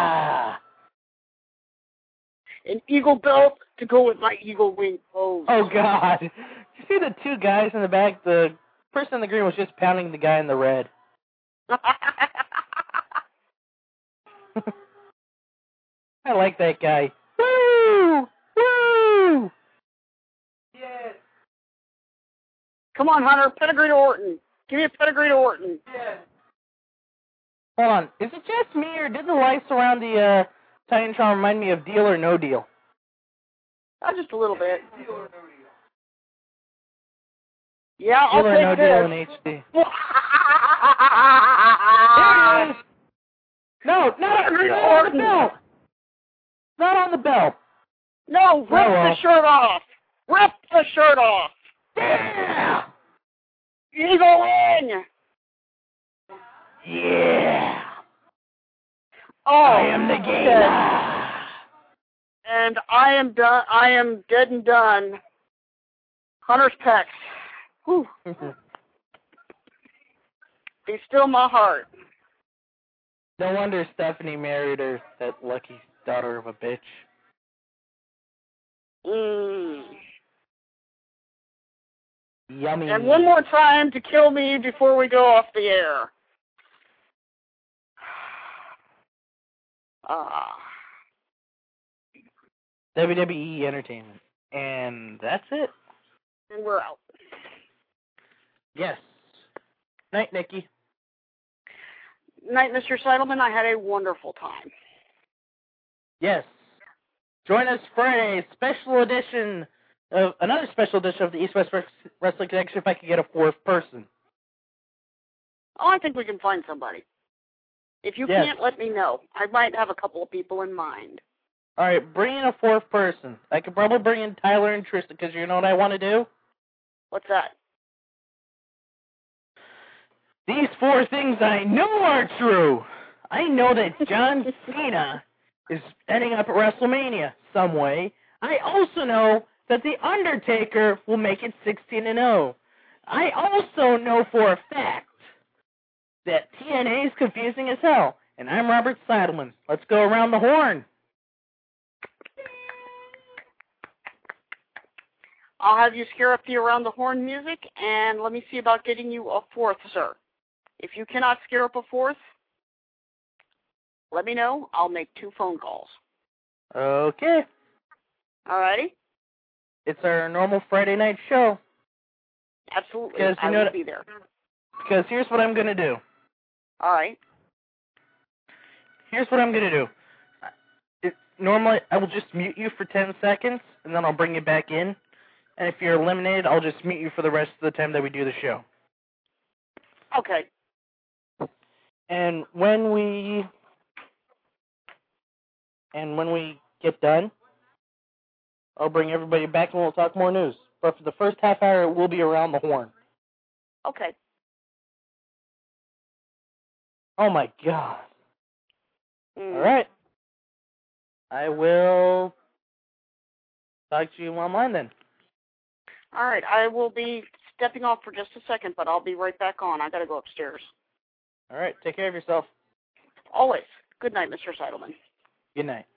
An Eagle belt to go with my Eagle wing pose. Oh, God. Did you see the two guys in the back? The person in the green was just pounding the guy in the red. I like that guy. Woo! Woo! Yes. Come on, Hunter. Pedigree to Orton. Give me a pedigree to Orton. Yes. Hold on. Is it just me, or did the lights around the Titantron remind me of Deal or No Deal? Just a little bit. Deal or no deal? Yeah, I'll Deal or No take Deal in this. HD. There There it is! No, not on the belt! Not on the belt! No, rip the shirt off. Rip the shirt off. Yeah! Eagle wing. Yeah! Oh, I am the gamer! And I am done. I am dead and done. Hunter's pecs. Whew. Be still my heart. No wonder Stephanie married her, that lucky daughter of a bitch. Yummy. And one more time to kill me before we go off the air. WWE Entertainment. And that's it. And we're out. Yes. Night, Nikki. Night, Mr. Seidelman. I had a wonderful time. Yes. Join us for a special edition of another special edition of the East West Wrestling Connection if I could get a fourth person. Oh, I think we can find somebody. If you can't, let me know. I might have a couple of people in mind. All right, bring in a fourth person. I could probably bring in Tyler and Tristan, because you know what I want to do? What's that? These four things I know are true. I know that John Cena is ending up at WrestleMania some way. I also know that The Undertaker will make it 16-0. I also know for a fact that TNA is confusing as hell. And I'm Robert Seidelman. Let's go around the horn. I'll have you scare up the around the horn music, and let me see about getting you a fourth, sir. If you cannot scare up a fourth, let me know. I'll make 2 phone calls. Okay. Alrighty? It's our normal Friday night show. Absolutely. Because I will be there. Because here's what I'm going to do. Alright. Here's what I'm going to do. Normally, I will just mute you for 10 seconds, and then I'll bring you back in. And if you're eliminated, I'll just mute you for the rest of the time that we do the show. Okay. And when we get done, I'll bring everybody back and we'll talk more news. But for the first half hour, it will be around the horn. Okay. Oh, my God. Mm. All right. I will talk to you online then. All right. I will be stepping off for just a second, but I'll be right back on. I got to go upstairs. All right. Take care of yourself. Always. Good night, Mr. Seidelman. Good night.